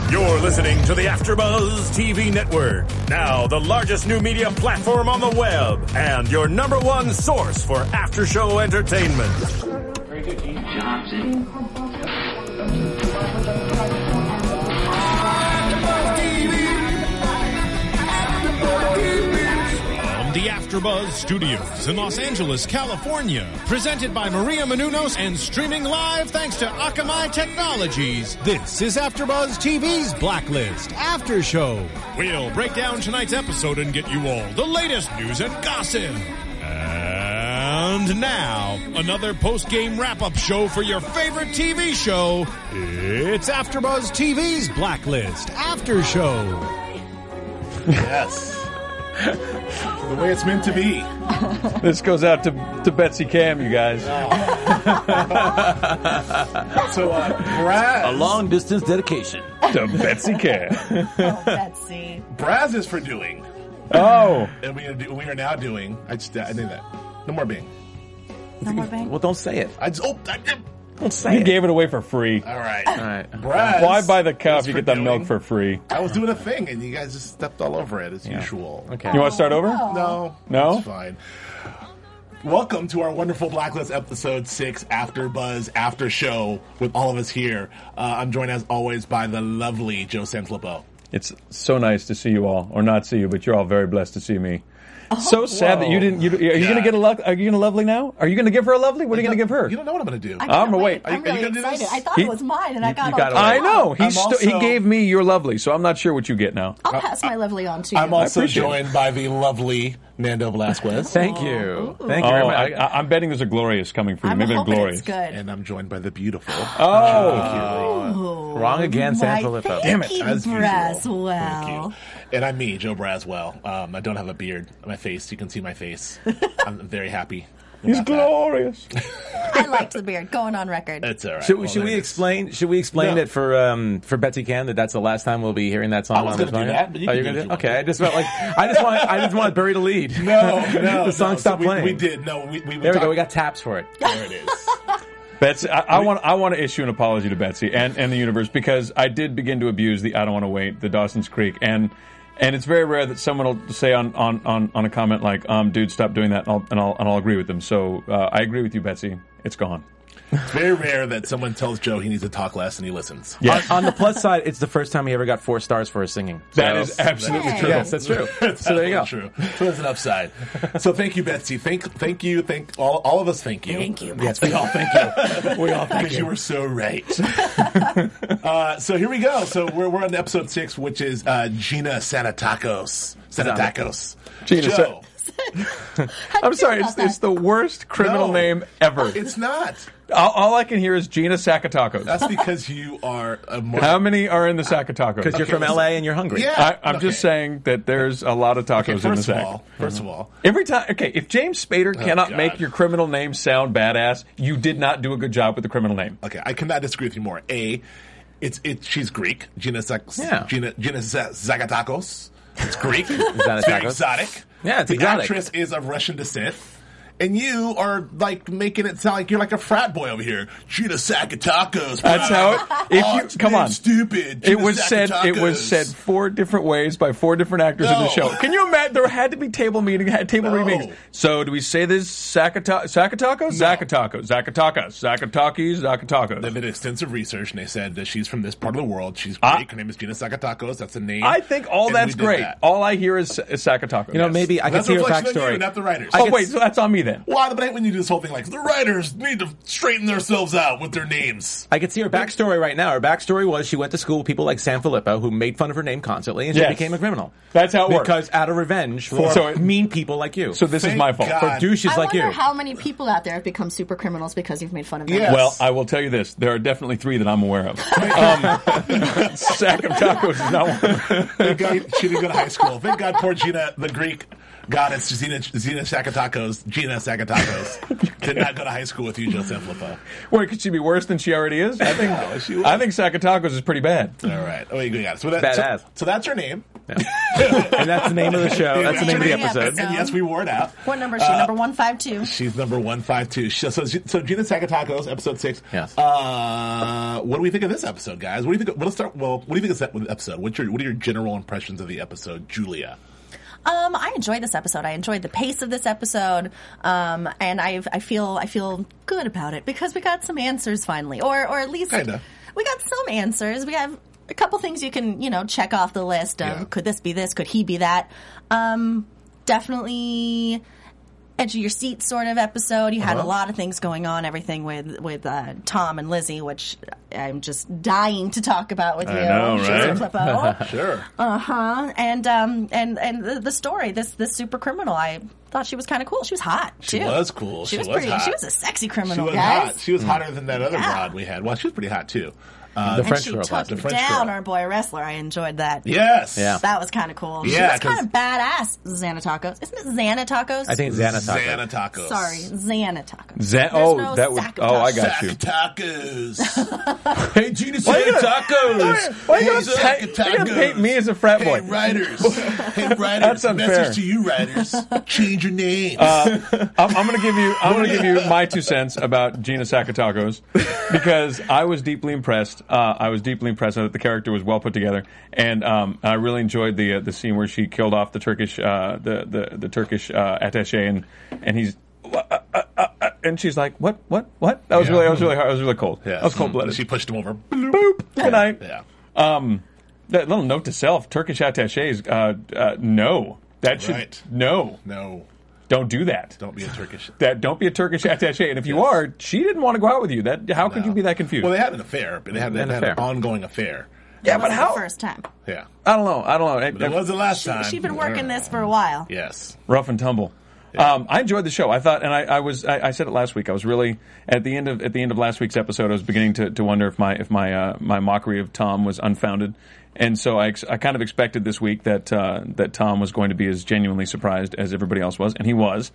You're listening to the AfterBuzz TV Network, now the largest new media platform on the web, and your number one source for after-show entertainment. Very good, Gene Johnson. The AfterBuzz Studios in Los Angeles, California. Presented by Maria Menounos and streaming live thanks to Akamai Technologies. This is AfterBuzz TV's Blacklist After Show. We'll break down tonight's episode and get you all the latest news and gossip. And now, another post-game wrap-up show for your favorite TV show. It's AfterBuzz TV's Blacklist After Show. Yes. The way it's meant to be. This goes out to Betsy Cam, you guys. So, Braz. A long-distance dedication. To Betsy Cam. Oh, Betsy. Braz is for doing. Oh. And we are now doing. I think that. No more Bing. No more bang? Well, don't say it. Don't say You it. gave it away for free. All right. Braz. Why buy the cow if is you for get that doing. milk for free? I was doing a thing, and you guys just stepped all over it as usual. Okay. You want to start over? No. No? It's fine. Welcome to our wonderful Blacklist episode 6 After Buzz After Show with all of us here. I'm joined as always by the lovely Joe Sanfilippo. It's so nice to see you all, or not see you, but you're all very blessed to see me. So sad that you didn't. Are you going to get a? Are you going to lovely now? Are you going to give her a lovely? What are you going to give her? You don't know what I'm going to do. I I'm can't gonna wait. I'm Are you really gonna do excited. this? I thought it was mine, and I got all got it. I know. I'm also- He gave me your lovely, so I'm not sure what you get now. I'll pass my lovely on to you. I'm also appreciate it. joined by the lovely Nando Velasquez. Thank you. Thank you very Oh, much. I'm betting there's a glorious coming for you. I'm Maybe a hoping glorious. it's good. And I'm joined by the beautiful. Oh, Wrong again, My Sanfilippo. Damn it. As usual. Braswell. Thank you. And I'm me, Joe Braswell. I don't have a beard. My face, you can see my face. I'm very happy. he's about that. glorious. I liked the beard. Going on record. It's all right. Should, Well, should we there it is. explain? Should we explain No. it for Betsy Can that that's the last time we'll be hearing that song? I was on gonna this do program? that, but you Oh, can you're do gonna it do? if you Okay, I just felt like I just want Barry to lead. No, the song stopped playing. We did. No, we There we go. We got taps for it. There it is. Betsy, I want to issue an apology to Betsy and the universe because I did begin to abuse the I don't want to wait, the Dawson's Creek, and it's very rare that someone will say on a comment like, dude, stop doing that, and I'll agree with them. So I agree with you, Betsy. It's gone. It's very rare that someone tells Joe he needs to talk less and he listens. Yes. On the plus side, it's the first time he ever got 4 stars for his singing. That So- is absolutely Yay. true. Yes, that's true. So there you go. True. So there's an upside. So thank you, Betsy. Thank you. Thank all of us. Thank you. Thank you. Yes, we all thank you. We all thank you. You were so right. So here we go. So we're on episode 6, which is Gina Sanatakos. Gina Joe. I'm sorry, it's the worst criminal No. name ever. It's not. All I can hear is Gina Sakatacos. That's because you are a more. How many are in the Sakatacos? Because you're from listen. LA and you're hungry. Yeah. I'm just saying that there's a lot of tacos in the sack. First of all, Every time, okay, if James Spader cannot God. make your criminal name sound badass, you did not do a good job with the criminal name. okay, I cannot disagree with you more. She's Greek. Gina Zagatakos. It's Greek. It's very Zagatakos. exotic. Yeah, it's the exotic. actress is of Russian descent. And you are like making it sound like you're like a frat boy over here. Gina Sakatakos. That's how come on. Stupid. It was said 4 different ways by 4 different actors in the No. show. Can you imagine? There had to be table reading meetings. So do we say this Sakatacos? Zakataki. They did extensive research and they said that she's from this part of the world. She's Greek. Her name is Gina Sakatakos. That's a name. I think all And that's we did great. that. All I hear is Sakatacos. You know, maybe I can That's see a her reflection on backstory. you, not the writers. Oh wait, so that's on me then. Why? But when you do this whole thing like the writers need to straighten themselves out with their names. I can see her backstory right now. Her backstory was she went to school with people like Sanfilippo who made fun of her name constantly, and she Yes. became a criminal. That's how it works. Because out of revenge for So it- mean people like you. So this is Thank my fault. God. for douches I like wonder you. how many people out there have become super criminals because you've made fun of them. Yes. Well, I will tell you this. There are definitely 3 that I'm aware of. Sack of tacos is not one. Thank God she didn't go to high school. Thank God poor Gina, the Greek, God, it's Gina Sakatakos. Did not go to high school with you, Joe Sanfilippo. Wait, could she be worse than she already is? I think she was. I think Sakatacos is pretty bad. All right. Oh, you got it. So Badass. So that's her name. And that's the name of the show. That's the name of the episode. And yes, we wore it out. What number is she? Number 152. She's number 152. So Gina Sakatakos, episode 6. Yes. What do we think of this episode, guys? What do you think? Let's start. Well, what do you think of the episode? What are your general impressions of the episode, Julia? I enjoyed this episode. I enjoyed the pace of this episode, and I feel good about it because we got some answers finally, or at least Kinda. we got some answers. We have a couple things you can check off the list of could this be this, could he be that. Definitely edge of your seat sort of episode. You had a lot of things going on, everything with Tom and Lizzie, which I'm just dying to talk about with you. know, right? Flippo. Sure. And the story, this super criminal, I thought she was kind of cool. She was hot too. She was cool. She was was pretty. hot. She was a sexy She criminal, was guys. hot. She was hotter than that other broad we had. Well, she was pretty hot too. The And French she girl. took The French down girl. our boy wrestler. I enjoyed that. Yes. Yeah. That was kind of cool. Yeah, She was 'cause- kind of badass, Xanatacos. Isn't it Xanatacos? I think it's Xanatacos. Xanatacos. Sorry, Xanatacos. No, that was. Sakatacos. Oh, I got you. Tacos. Hey, Gina Why you gonna- Tacos. Why you gonna paint me as a frat boy? Hey, writers. Hey, writers. That's unfair. Message to you, writers. Change your name. I'm gonna give you my 2 cents about Gina Sakatacos because I was deeply impressed. I thought the character was well put together, and I really enjoyed the scene where she killed off the Turkish the Turkish attaché, and he's and she's like, what? That was really hard. It was really cold. Yeah. That was cold blooded. She pushed him over. Boop. Good night. Yeah. That little note to self: Turkish attachés. No, that should Right. no. Don't do that. Don't be a Turkish. Don't be a Turkish attaché. And if you are, she didn't want to go out with you. How could you be that confused? Well, they had an affair, but they had an ongoing affair. yeah, It but wasn't how? the first time. Yeah. I don't know. But it was the last time. She'd been working this for a while. Yes. Rough and tumble. I enjoyed the show. I thought, and I said it last week. I was really at the end of last week's episode. I was beginning to wonder if my mockery of Tom was unfounded, and so I kind of expected this week that Tom was going to be as genuinely surprised as everybody else was, and he was.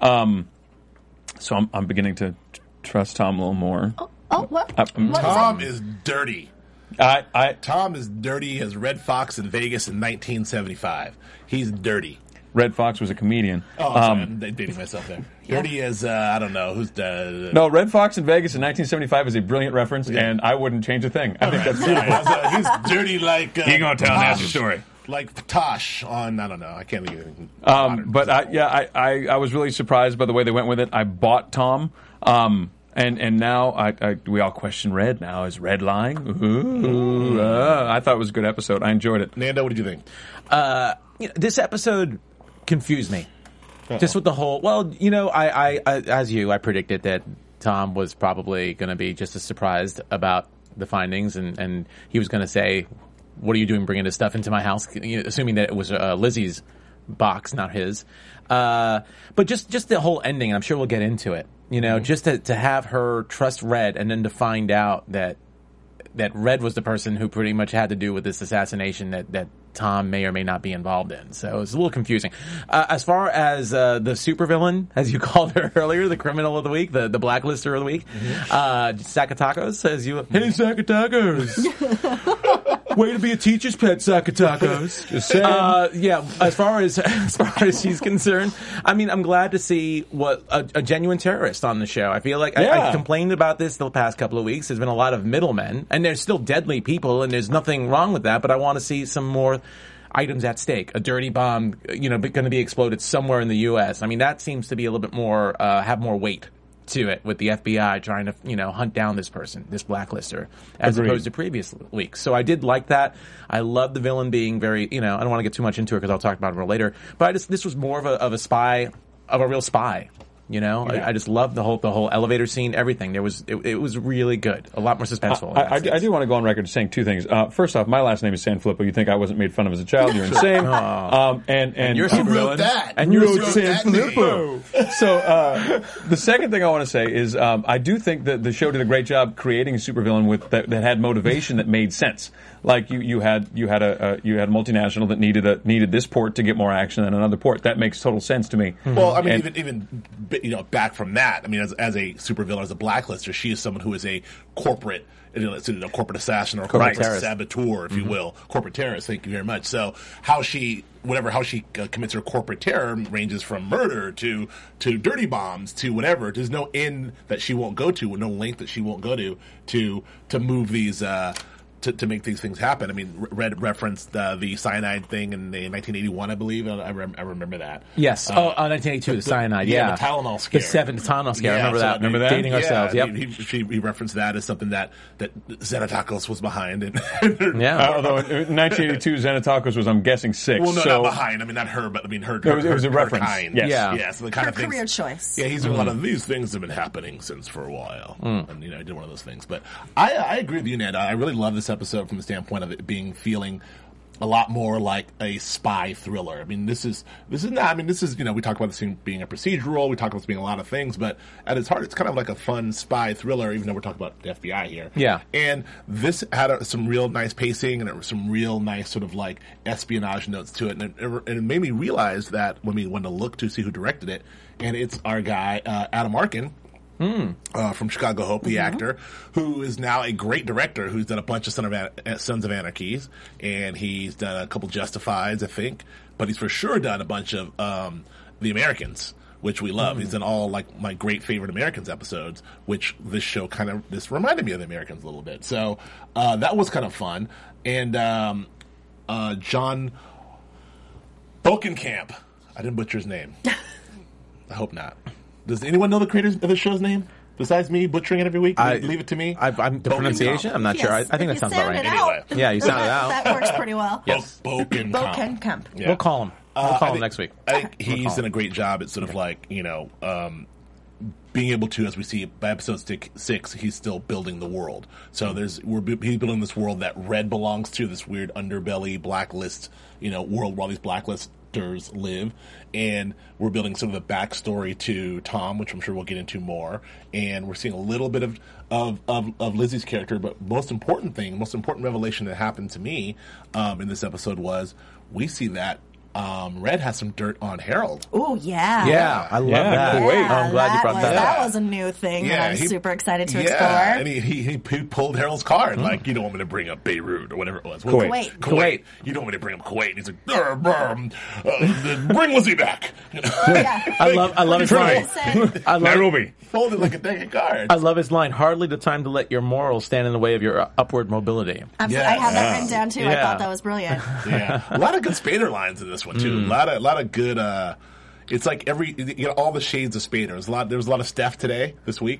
So I'm beginning to trust Tom a little more. Oh, what? Tom is dirty. I Tom is dirty as Red Fox in Vegas in 1975. He's dirty. Red Fox was a comedian. Oh, sorry, I'm dating myself there. Dirty as, I don't know, who's the... No, Red Fox in Vegas in 1975 is a brilliant reference, and I wouldn't change a thing. I think that's beautiful. He's dirty like... You gonna tell Tosh. that story? Like Tosh on, I don't know, I can't think of anything. modern. But I was really surprised by the way they went with it. I bought Tom, and now we all question Red now. Is Red lying? Ooh, I thought it was a good episode. I enjoyed it. Nando, what did you think? This episode confused me. Just with the whole, I I predicted that Tom was probably going to be just as surprised about the findings, and he was going to say, "What are you doing bringing this stuff into my house?" Assuming that it was Lizzie's box, not his. But just the whole ending, and I'm sure we'll get into it. Just to have her trust Red, and then to find out that Red was the person who pretty much had to do with this assassination that Tom may or may not be involved in. So it's a little confusing. As far as the supervillain, as you called her earlier, the criminal of the week, the blacklister of the week, Sakatacos says you, hey Sakatacos. Way to be a teacher's pet, Sakatacos. Just saying. As far as she's concerned, I mean, I'm glad to see what a genuine terrorist on the show. I feel like I complained about this the past couple of weeks. There's been a lot of middlemen, and there's still deadly people, and there's nothing wrong with that. But I want to see some more items at stake. A dirty bomb, going to be exploded somewhere in the U.S. I mean, that seems to be a little bit more have more weight to it, with the FBI trying to, hunt down this person, this blacklister, as Agreed. opposed to previous weeks. So I did like that. I love the villain being very, I don't want to get too much into it because I'll talk about it more later. But this was more of a spy, of a real spy You know, Yeah. I just loved the whole elevator scene. Everything it was really good. A lot more suspenseful. I do want to go on record saying two things. First off, my last name is Sanfilippo. You think I wasn't made fun of as a child? You're insane. And you're Who super wrote villain. that? And Who you're wrote that Sanfilippo. So the second thing I want to say is I do think that the show did a great job creating a supervillain that had motivation that made sense. Like you had a multinational that needed this port to get more action than another port. That makes total sense to me. Well, I mean, even back from that, I mean, as a supervillain, as a blacklister, she is someone who is a corporate, a corporate assassin or a corporate terrorist. saboteur, if you will, corporate terrorist. Thank you very much. So how she commits her corporate terror ranges from murder to dirty bombs to whatever. There's no end that she won't go to, no length that she won't go to move these. To make these things happen. I mean, Red referenced the cyanide thing in 1981, I believe. I remember that. Yes. 1982, the cyanide. yeah, the Tylenol scare. The Tylenol scare. Yeah, I remember so that. Remember that? Dating ourselves. Yep. He referenced that as something that Xenotacos was behind. Yeah. Although in 1982, Xenotacos was, I'm guessing, 6. Well, no, so not behind. I mean, not her, but I mean her. It was a her reference. kind. Yes. Yeah. Yeah, so the kind Her of things. career choice. Yeah, he's doing a lot of these things have been happening since for a while, and I did one of those things. But I agree with you, Ned. I really love this episode from the standpoint of it feeling a lot more like a spy thriller. I mean, this is not. I mean, this is we talk about this being a procedural. We talk about this being a lot of things, but at its heart, it's kind of like a fun spy thriller. Even though we're talking about the FBI here, Yeah. And this had some real nice pacing and some real nice sort of like espionage notes to it, and it made me realize that when we went to look to see who directed it, and it's our guy Adam Arkin. From Chicago Hope, the actor, who is now a great director, who's done a bunch of Sons of Anarchies, and he's done a couple Justifieds, I think, but he's for sure done a bunch of The Americans, which we love. He's done all like my great favorite Americans episodes, which this show this reminded me of The Americans a little bit. So that was kind of fun. And John Bokenkamp, I didn't butcher his name. I hope not. Does anyone know the creators of the show's name? Besides me butchering it every week? Leave it to me. The pronunciation? I'm not sure. I think that sounds about right. Anyway. Yeah, you sounded out. That works pretty well. Yes. Bokenkamp. Yeah. We'll call him. We'll call him next week. I think he's done a great job at sort of like, being able to, as we see by episode 6, he's still building the world. So he's building this world that Red belongs to, this weird underbelly blacklist, world where all these blacklisters live, and we're building some of the backstory to Tom, which I'm sure we'll get into more, and we're seeing a little bit of Lizzie's character, but most important revelation that happened to me in this episode was we see that Red has some dirt on Harold. Oh, yeah. Yeah, I love that. Kuwait. Yeah, I'm glad you brought that up. That was a new thing that I'm super excited to explore. And he pulled Harold's card. Like, you don't want me to bring up Beirut or whatever it was. Kuwait. You don't want me to bring up Kuwait. And he's like, bring Lizzie back. Yeah. I love his line. Nairobi. Folded like a deck of cards. I love his line. Hardly the time to let your morals stand in the way of your upward mobility. Absolutely. Yes. I have that written down, too. I Yeah. thought that was brilliant. Yeah. A lot of good Spader lines in this one, too. A lot of good, it's like all the shades of Spader. There was a lot of Steph today, this week.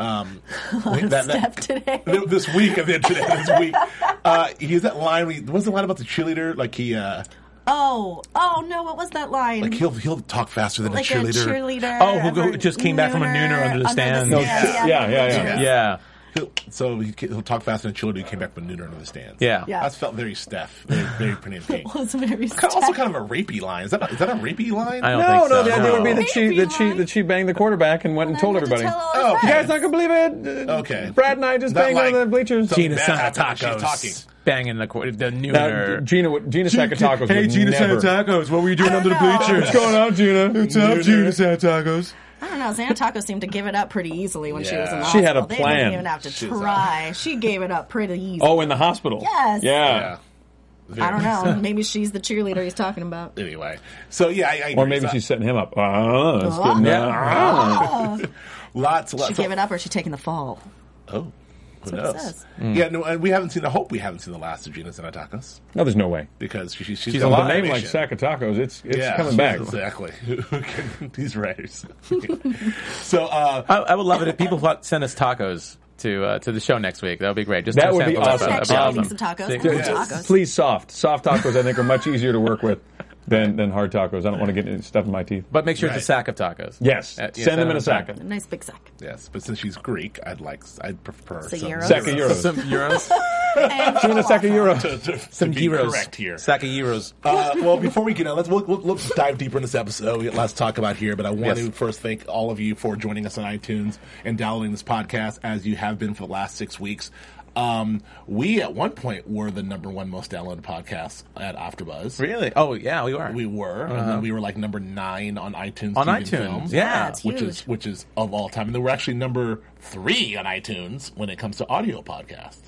Steph today. This week, this week. He has that line, what was the line about the cheerleader? Like he, Oh no! What was that line? like he'll talk faster than like a cheerleader. Oh, who just came back from a nooner under the stands. Yeah. He'll talk faster than a cheerleader who came back from a nooner under the stands. Yeah. Yeah. That felt very Steph, very pretty and pink. It was very Also kind of a rapey line. Is that a rapey line? I don't think so. The idea would be Maybe that she banged the quarterback and went and told everybody. Oh, You guys not gonna believe it? Okay. Brad and I just Not banged like- on the bleachers. Something Gina bad happened when she's talking. Sanatacos banging the nooner. Gina Sakatacos would never. Sanatacos, what were you doing under the bleachers? What's going on, Gina? What's up, Gina Sanatacos? I don't know. Xanataco seemed to give it up pretty easily when she was in the She hospital. had a They plan. didn't even have to try. She gave it up pretty easy. Oh, in the hospital. Yes. Yeah. I don't know. Maybe she's the cheerleader he's talking about. Anyway, so yeah, I agree. Or maybe she's setting him up. That's good. Lots. She gave it up, or is she taking the fall? Oh, who That's what it knows? says. Yeah, no, and we haven't seen. I hope we haven't seen the last of Gina Sanatacos No, there's no way. because she's With alive. a name like Sakatacos, it's coming she- back. Exactly. These writers. So, I would love it if people send us tacos to the show next week. That would be great. Just That to would be sample awesome. That'd be Actually awesome. eating some tacos. Thank I you. love tacos. Please soft tacos. I think are much easier to work with. than hard tacos. I don't want to get any stuff in my teeth. But make sure it's a Right. sack of tacos. Yes, Yeah, send them in a sack. A nice big sack. Yes, but since she's Greek, I'd prefer Some some euros. Sack of euros. Some euros. Give me a sack of euros. Some to be euros. correct here. Sack of euros. Well, before we get on, let's dive deeper in this episode. Let's talk about here. But I want Yes. to first thank all of you for joining us on iTunes and downloading this podcast as you have been for the last 6 weeks. We at one point were the number 1 most downloaded podcast at AfterBuzz. Really? Oh, yeah, we were. We were, and then we were like number 9 on iTunes. On TV and iTunes, film, yeah. It's which huge. is of all time, and then we're actually number 3 on iTunes when it comes to audio podcasts.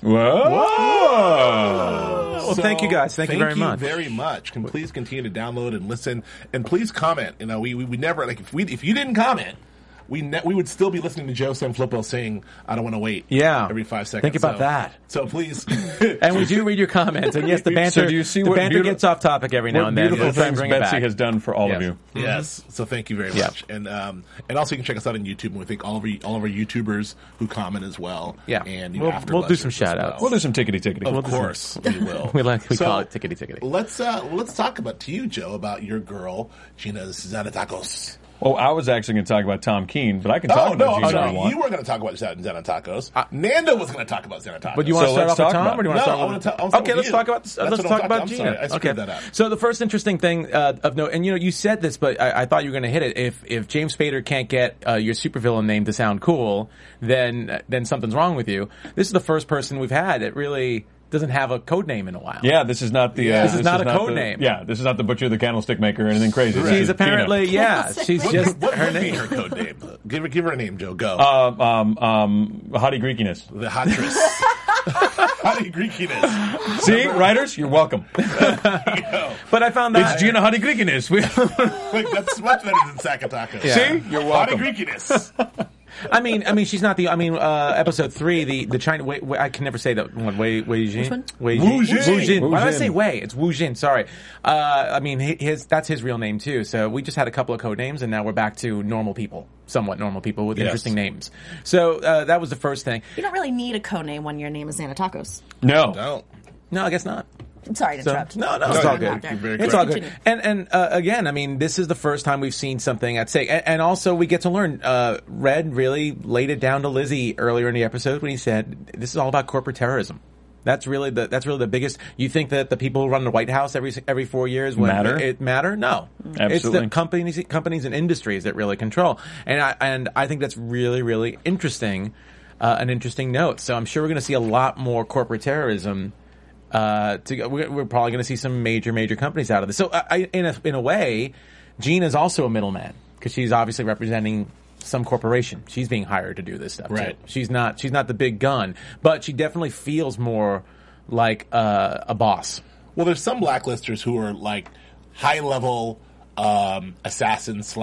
Whoa! Well, thank you guys. Thank you very much. Very much. Please continue to download and listen, and please comment. You know, we never like if you didn't comment. We would still be listening to Joe Sanfilippo sing "I Don't Want to Wait." Yeah. every 5 seconds. Think about that. So please, And we do read your comments. And yes, the banter, So do you see the what banter beautiful- gets off topic every now What and then. beautiful We'll try and things bring it Betsy back. has done for all of Yes. you. yes. So thank you very Yeah. much, and also you can check us out on YouTube, and we thank all of our YouTubers who comment as well. Yeah. and We'll AfterBuzzers do some as shout-outs. We'll do some tickety. Of course, we will. We So, call it tickety-tickety. Let's talk about you, Joe, about your girl Gina's Xanatakos. Oh, I was actually going to talk about Tom Keene, but I can talk about Gina if I want. You were going to talk about Xanatakos. Nando was going to talk about Xanatakos. But you want So to start let's off with talk Tom, about or do you want it. to No, start I with? wanna talk Okay, with let's you. talk about That's let's what I'm talk talking about about. I'm Gina. sorry, I screwed Okay. that up. So the first interesting thing of note, and you said this, but I thought you were going to hit it. If James Spader can't get your supervillain name to sound cool, then something's wrong with you. This is the first person we've had that really doesn't have a code name in a while. Yeah, this is not the. This is not a code the- name. Yeah, this is not the butcher, the candlestick maker, or anything crazy. This She's is apparently Gina. she's just What her would be name. her code name? Give her a name, Joe. Go. Hottie Greekiness. The Hottress. Hottie Greekiness. See, writers, you're welcome. But I found that It's Gina Hottie Greekiness. Like, that's much better than Sakataka. Yeah. See, you're welcome. Hottie Greekiness. I mean, she's not the. I mean, episode 3, the China. Wei, I can never say that one. Wei Jin. one? Wei Wu Jin. Jin. Wu Jin. Why did I Wu say Jin. Wei? It's Wu Jin. Sorry. I mean, that's his real name too. So we just had a couple of code names, and now we're back to normal people, somewhat normal people with Yes. interesting names. So that was the first thing. You don't really need a code name when your name is Xanatacos. No. No. No, I guess not. I'm sorry to So, interrupt. no, No, it's all you're good. very It's correct. all good. Continue. And again, I mean, this is the first time we've seen something at stake. And also, we get to learn. Red really laid it down to Lizzie earlier in the episode when he said, "This is all about corporate terrorism." That's really the biggest. You think that the people who run the White House every 4 years Matter? It matter? No, It's Absolutely. the companies and industries that really control. And I think that's really, really interesting. An interesting note. So I'm sure we're going to see a lot more corporate terrorism. We're probably going to see some major companies out of this. So in a way, Gina's also a middleman because she's obviously representing some corporation. She's being hired to do this stuff. Right. Too. She's not the big gun, but she definitely feels more like a boss. Well, there's some blacklisters who are like high level assassins /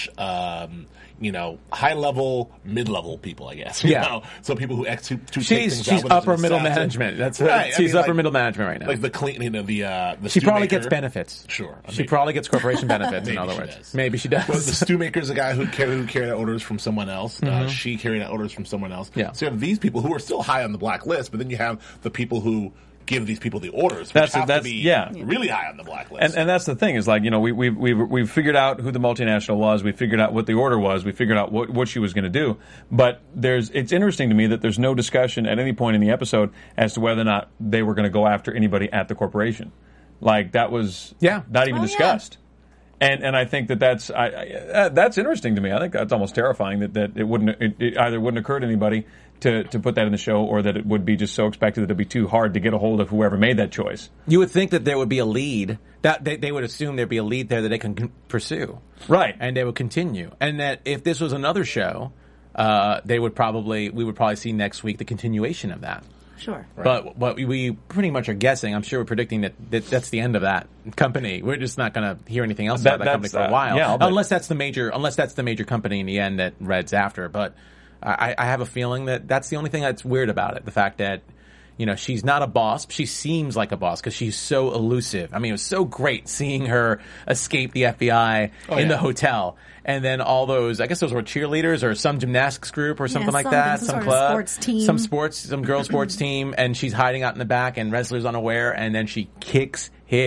high level, mid level people, I guess. You Yeah. know? So people who take She's things out when upper there's an middle assassin. management. That's Right, I she's mean, upper like- middle management right now. Like the clean, the She stew probably maker. gets benefits. Sure. She Maybe. probably gets corporation benefits. In Maybe other she words, does. maybe she does. Well, the stew maker is a guy who carried out orders from someone else. She carried out orders from someone else. Yeah. So you have these people who are still high on the black list, but then you have the people who give these people the orders, which have to be really high on the black list. And that's the thing is like, you know, we've figured out who the multinational was. We figured out what the order was. We figured out what she was going to do. But it's interesting to me that there's no discussion at any point in the episode as to whether or not they were going to go after anybody at the corporation. Like that was not even discussed. And I think that's interesting to me. I think that's almost terrifying that it either wouldn't occur to anybody to put that in the show, or that it would be just so expected that it'd be too hard to get a hold of whoever made that choice. You would think that there would be a lead, that they would assume there'd be a lead there that they can pursue. Right. And they would continue. And that if this was another show, we would probably see next week the continuation of that. Sure. But what we pretty much are guessing, I'm sure we're predicting that that's the end of that company. We're just not going to hear anything else about that company for a while. Yeah, unless that's the major company in the end that Red's after. But I have a feeling that that's the only thing that's weird about it. The fact that, you know, she's not a boss. She seems like a boss because she's so elusive. I mean, it was so great seeing her escape the FBI in the hotel. And then all those, I guess those were cheerleaders or some gymnastics group or something like that. Some Some sort of club. sports team. Some girl sports team. And she's hiding out in the back and Ressler's unaware. And then she kicks his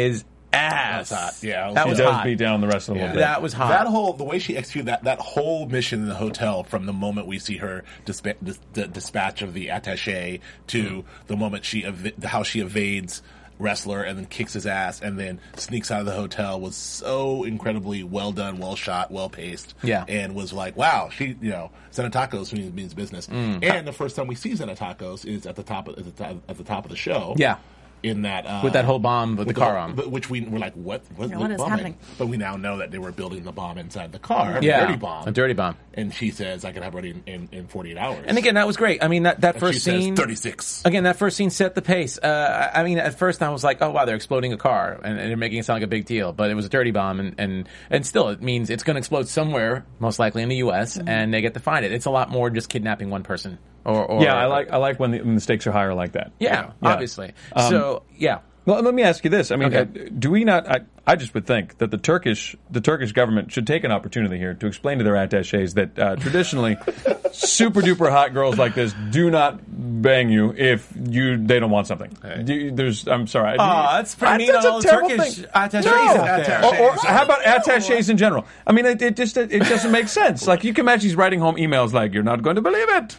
ass. That's hot. Yeah, that She was does hot. beat down the rest of the little bit. That was hot. The way she executed that whole mission in the hotel, from the moment we see her dispatch of the attaché to the moment how she evades Wrestler and then kicks his ass and then sneaks out of the hotel, was so incredibly well done, well shot, well paced. Yeah. And was like, wow, Xenotacos means business. And the first time we see Xenotacos is at the top of the show. Yeah. In that With that whole bomb with the car on. Which we were like, what What is bombing? happening? But we now know that they were building the bomb inside the car, Yeah. a dirty bomb. A. And she says, I can have it ready in 48 hours. And again, that was great. I mean, that And first she says scene. 36. Again, that first scene set the pace. I mean, at first I was like, oh wow, they're exploding a car and they're making it sound like a big deal. But it was a dirty bomb and still it means it's going to explode somewhere, most likely in the U.S., and they get to find it. It's a lot more than just kidnapping one person. I like when the stakes are higher like that. Yeah, obviously. So, yeah. Well, let me ask you this. I mean, Okay. do we not? I just would think that the Turkish government should take an opportunity here to explain to their attachés that traditionally, super duper hot girls like this do not bang you if they don't want something. I'm sorry. That's pretty mean on all the Turkish attachés out there. Or how about attachés in general? I mean, it doesn't make sense. Like, you can imagine he's writing home emails like, "You're not going to believe it.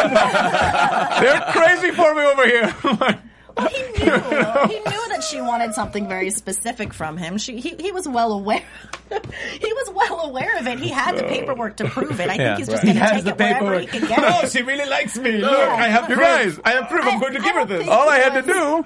They're crazy for me over here." Well, he knew that she wanted something very specific from him. He was well aware. He was well aware of it. He had the paperwork to prove it. I think he's just going to take it wherever he can get it. She really likes me. Look, I have You guys, I have proof. I'm going to give her this. all I had to do.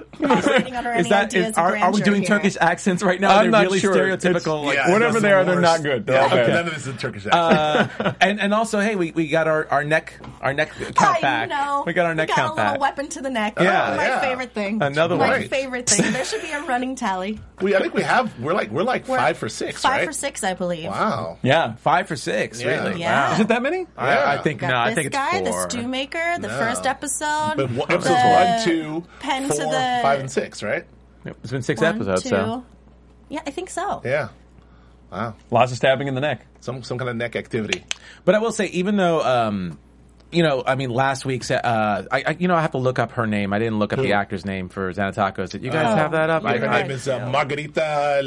Are we doing Turkish accents right now? I'm They're not really sure. stereotypical. Yeah, Whatever that's they the are, they're worst. not good. They're all bad. None of this is a Turkish accent. And also, hey, we got our neck count back. Know. We got our neck count a little back. weapon to the neck. Yeah, my favorite thing. Another my one. favorite thing. There should be a running tally. I think we're like 5 for 6, right? 5 for 6, I believe. Wow. Yeah. 5 for 6, Yeah. really? Yeah. Wow. Is it that many? I think Got no. I this think it's guy, 4. the stew maker, the first episode. But the episodes 1, 2, pen 4, to the 5, and 6, right? It's been 6 1, episodes, 2. so Yeah, I think so. Yeah. Wow. Lots of stabbing in the neck. Some kind of neck activity. But I will say, even though, I mean, last week's, I have to look up her name. I didn't look up the actor's name for Xenotacos. Did you guys have that up? Her name is Margarita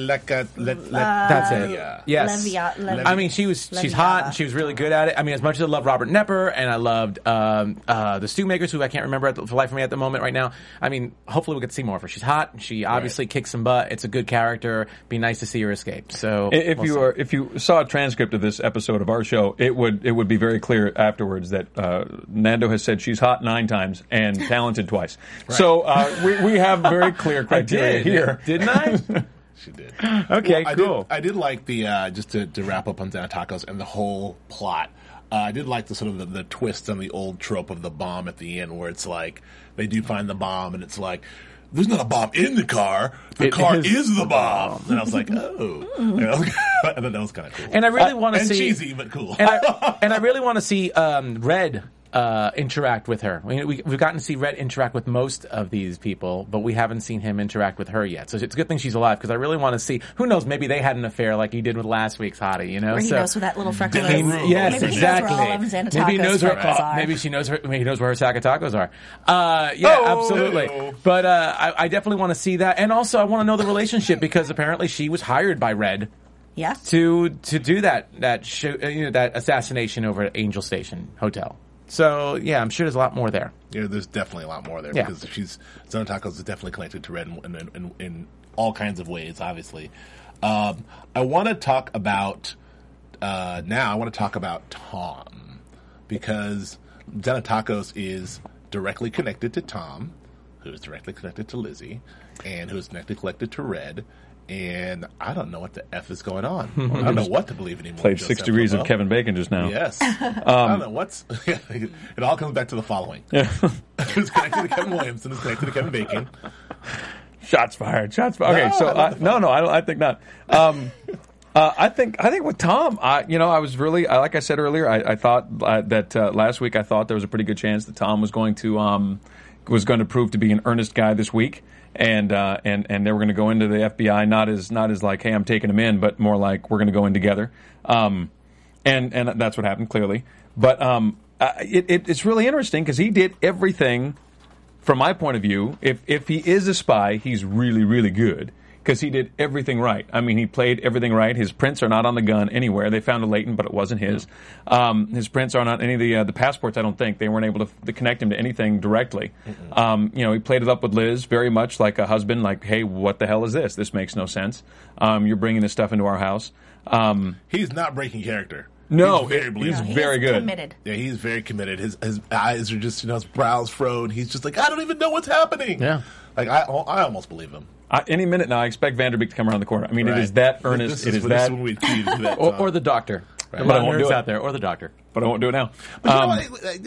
That's it. Yeah. Yes. Levia. I mean, she's hot and she was really good at it. I mean, as much as I love Robert Knepper and I loved the stew makers, who I can't remember for life of me at the moment right now. I mean, hopefully we get to see more of her. She's hot. She obviously kicks some butt. It's a good character. Be nice to see her escape. So If you saw a transcript of this episode of our show, it would be very clear afterwards that Nando has said she's hot 9 times and talented twice. Right. So we have very clear criteria here. Didn't I? She did. Okay, well, cool. I did like the just to wrap up on Xenotacos and the whole plot. I did like the sort of the twist on the old trope of the bomb at the end, where it's like they do find the bomb and it's like, there's not a bomb in the car. The car is the bomb. And I was like, oh. And then that was kind of cool. And I really want to and see cheesy, but cool. And I really want to see Red interact with her. We've gotten to see Red interact with most of these people, but we haven't seen him interact with her yet. So it's a good thing she's alive, because I really want to see. Who knows? Maybe they had an affair like he did with last week's hottie. You know, Where he knows where that little freckle is. Yes, maybe exactly. He knows where all of Xenotacos maybe he knows where. freckles are. Maybe she knows her. Maybe he knows where her sack of tacos are. Absolutely. But I definitely want to see that, and also I want to know the relationship, because apparently she was hired by Red. Yeah. To do that that assassination over at Angel Station Hotel. So yeah, I'm sure there's a lot more there. Yeah, there's definitely a lot more there, Yeah. because Xenotacos is definitely connected to Red in all kinds of ways. Obviously, I want to talk about now. I want to talk about Tom, because Xenotacos is directly connected to Tom, who is directly connected to Lizzie, and who is directly connected to Red. And I don't know what the F is going on. I don't know what to believe anymore. Played Joseph 6 degrees of Lamont. Kevin Bacon just now. Yes. I don't know what's... it all comes back to the following. It's connected to Kevin Williamson. It's connected to Kevin Bacon. Shots fired. Okay, so I think not. I think with Tom, I was really, like I said earlier, I thought that last week I thought there was a pretty good chance that Tom was going to prove to be an earnest guy this week. And they were going to go into the FBI not as like, hey, I'm taking him in, but more like, we're going to go in together. And that's what happened, clearly. But it's really interesting, because he did everything from my point of view. If he is a spy, he's really, really good, because he did everything right. I mean, he played everything right. His prints are not on the gun anywhere. They found a Leighton, but it wasn't his. His prints are not any of the passports. I don't think they weren't able to connect him to anything directly. He played it up with Liz very much like a husband. Like, hey, what the hell is this? This makes no sense. You're bringing this stuff into our house. He's not breaking character. No, he's very good. Committed. Yeah, he's very committed. His eyes are just, his brows furrowed. He's just like, I don't even know what's happening. Yeah. Like, I almost believe him. Any minute now, I expect Vanderbeek to come around the corner. I mean, Right. It is that earnest. This is when we key to that Or the doctor. Right. A But lot I of won't do nerds it. out there, or the doctor. But I won't do it now. But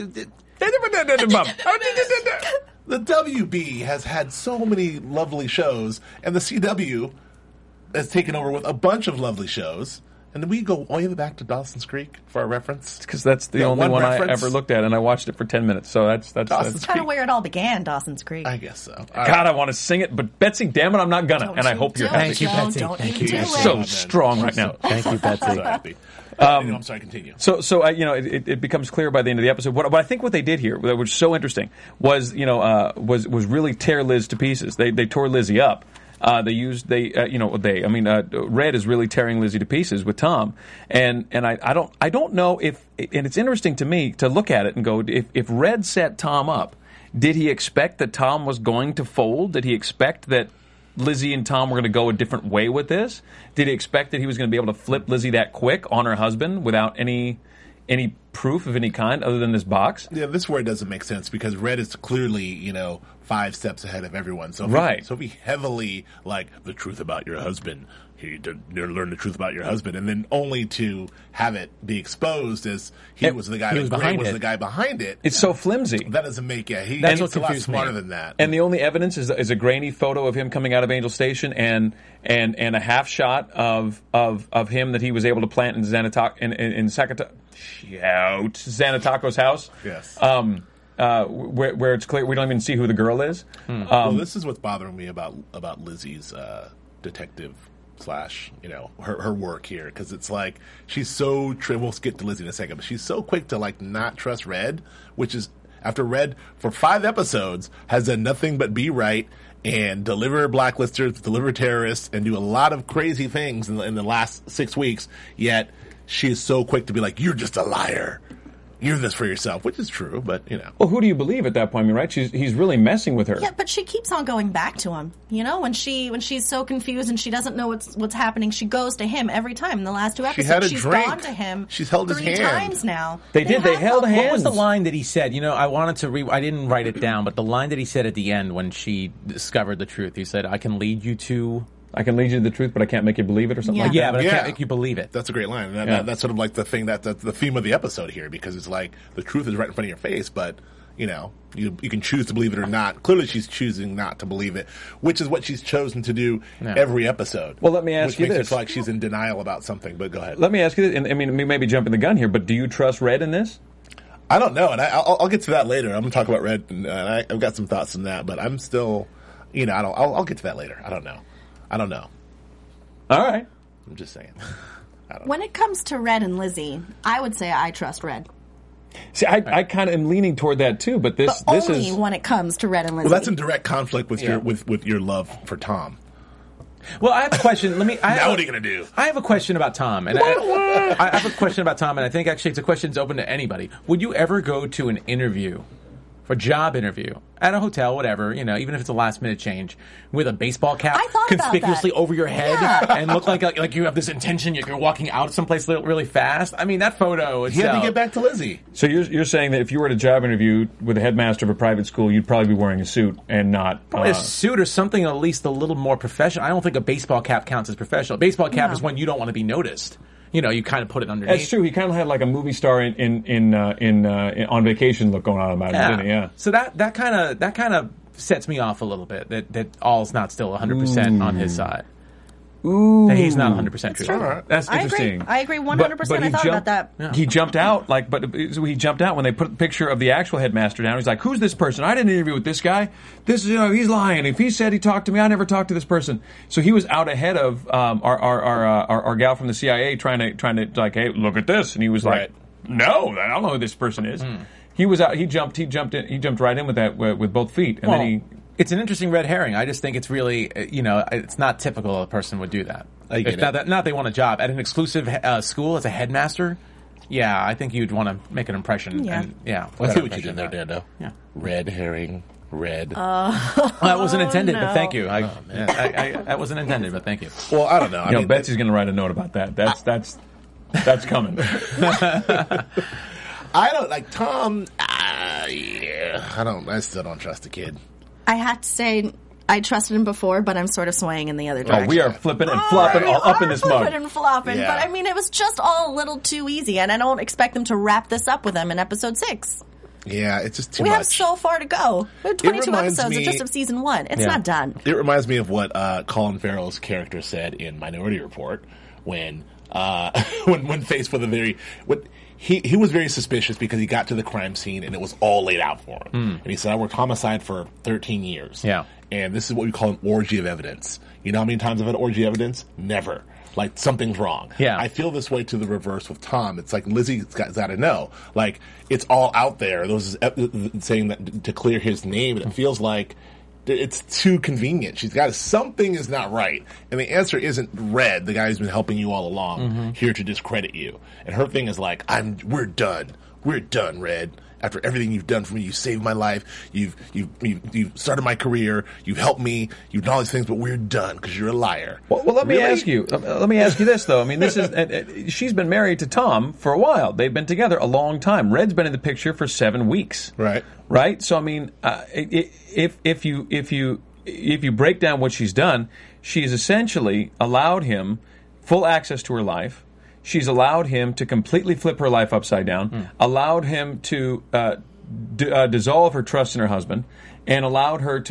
the WB has had so many lovely shows, and the CW has taken over with a bunch of lovely shows. And then we go all the way back to Dawson's Creek for our reference. Because that's the Yeah, only one I reference. ever looked at, and I watched it for 10 minutes. So that's Dawson's Kind of where it all began, Dawson's Creek. I guess so. God, I want to sing it, but Betsy, damn it, I'm not gonna. And I hope you're happy. Thank you, Betsy. Don't Thank even you. do So it. strong right now. Thank you, Betsy. So happy. I'm sorry, continue. So it becomes clear by the end of the episode. What I think what they did here, that was so interesting, was was really tear Liz to pieces. They tore Lizzie up. Red is really tearing Lizzie to pieces with Tom, and I don't know if, and it's interesting to me to look at it and go, if Red set Tom up, did he expect that Tom was going to fold? Did he expect that Lizzie and Tom were going to go a different way with this? Did he expect that he was going to be able to flip Lizzie that quick on her husband without any proof of any kind other than this box? Yeah, this is where it doesn't make sense because Red is clearly, 5 steps ahead of everyone. So if he heavily, like, the truth about your husband, you learn the truth about your husband, and then only to have it be exposed as he was the guy behind it. It's so flimsy. That doesn't make it. That's He's what a lot confused me. smarter than that. And the only evidence is a grainy photo of him coming out of Angel Station and a half shot of him that he was able to plant in Zanataco's house. Yes. Where it's clear we don't even see who the girl is. Well, this is what's bothering me about Lizzie's detective / her work here, because it's like she's so we'll get to Lizzie in a second, but she's so quick to like not trust Red, which is after Red for 5 episodes has done nothing but be right and deliver blacklisters, deliver terrorists, and do a lot of crazy things in the last 6 weeks. Yet she is so quick to be like, "You're just a liar. You're this for yourself," which is true, but Well, who do you believe at that point? I mean, right? He's really messing with her. Yeah, but she keeps on going back to him. When she's so confused and she doesn't know what's happening, she goes to him every time. In the last 2 episodes, had a she's drink. gone to him. She's held his 3 hand. times now. They held hands. What was the line that he said? I wanted to I didn't write it down, but the line that he said at the end when she discovered the truth, he said, "I can lead you to I can lead you to the truth, but I can't make you believe it," or something Yeah. like Yeah, that. but I can't make you believe it. That's a great line. And Yeah. that's sort of like the thing that's the theme of the episode here, because it's like the truth is right in front of your face, but you can choose to believe it or not. Clearly, she's choosing not to believe it, which is what she's chosen to do every episode. Well, let me ask which you makes this. it feel like she's in denial about something. But go ahead. Let me ask you this, and I mean, we may be jumping the gun here, but do you trust Red in this? I don't know, and I'll get to that later. I'm going to talk about Red, and I've got some thoughts on that. But I'm still, I'll get to that later. I don't know. All right. I'm just saying. When it comes to Red and Lizzie, I would say I trust Red. See, I kind of am leaning toward that too, but this Only is when it comes to Red and Lizzie. Well, that's in direct conflict with your love for Tom. Well, I have a question. Now what are you going to do? I have a question about Tom, and I have a question about Tom, and I think actually it's a question that's open to anybody. Would you ever go to an interview, for a job interview, at a hotel, whatever, even if it's a last-minute change, with a baseball cap I thought about conspicuously that. over your head and look like you have this intention, you're walking out someplace really fast? I mean, that photo He had itself. to get back to Lizzie. So you're saying that if you were at a job interview with a headmaster of a private school, you'd probably be wearing a suit and not Probably a suit or something at least a little more professional. I don't think a baseball cap counts as professional. A baseball cap is when you don't want to be noticed. You kind of put it underneath. That's true. He kind of had like a movie star in on vacation look going on about him, didn't he? Yeah. So that kind of sets me off a little bit. That all's not still 100% on his side. Ooh. That he's not 100% true. That's I interesting. agree. I agree 100%. I thought about that. Yeah. He jumped out, he jumped out when they put the picture of the actual headmaster down. He's like, "Who's this person? I didn't interview with this guy. This is, he's lying. If he said he talked to me, I never talked to this person." So he was out ahead of our gal from the CIA trying to like, "Hey, look at this," and he was like, "No, I don't know who this person is." He was out. He jumped right in with that with both feet, and then It's an interesting red herring. I just think it's really, it's not typical a person would do that. I get it. Not they want a job. At an exclusive school as a headmaster, yeah, I think you'd want to make an impression. Yeah. And, yeah. I see what you did there, Dando. Yeah. Red herring. Red. That wasn't intended, but thank you. That wasn't intended, but thank you. Well, I don't know. I mean, Betsy's going to write a note about that. That's coming. I don't like Tom. I still don't trust the kid. I have to say, I trusted him before, but I'm sort of swaying in the other direction. Oh, we are flipping and flopping all up in this mug. Flipping and flopping, Yeah. but I mean, it was just all a little too easy, and I don't expect them to wrap this up with him in episode 6. Yeah, it's just too We much. have so far to go. We have 22 reminds episodes me- just of season 1. It's not done. It reminds me of what Colin Farrell's character said in Minority Report when faced with he was very suspicious because he got to the crime scene and it was all laid out for him. And he said, I worked homicide for 13 years. Yeah. And this is what we call an orgy of evidence. You know how many times I've had orgy of evidence? Never. Like, something's wrong. Yeah. I feel this way to the reverse with Tom. It's like Lizzie's got to know. Like, it's all out there. Those saying that to clear his name, and it feels like it's too convenient. She's got something is not right. And the answer isn't Red, the guy who's been helping you all along, here to discredit you. And her thing is like, we're done. We're done, Red. After everything you've done for me, you saved my life. You've started my career. You've helped me. You've done all these things, but we're done because you're a liar. Well, let me Really? ask you. Let me ask you this though. I mean, this is she's been married to Tom for a while. They've been together a long time. Red's been in the picture for 7 weeks. Right. Right. So I mean, if you break down what she's done, she's essentially allowed him full access to her life. She's allowed him to completely flip her life upside down, allowed him to dissolve her trust in her husband, and allowed her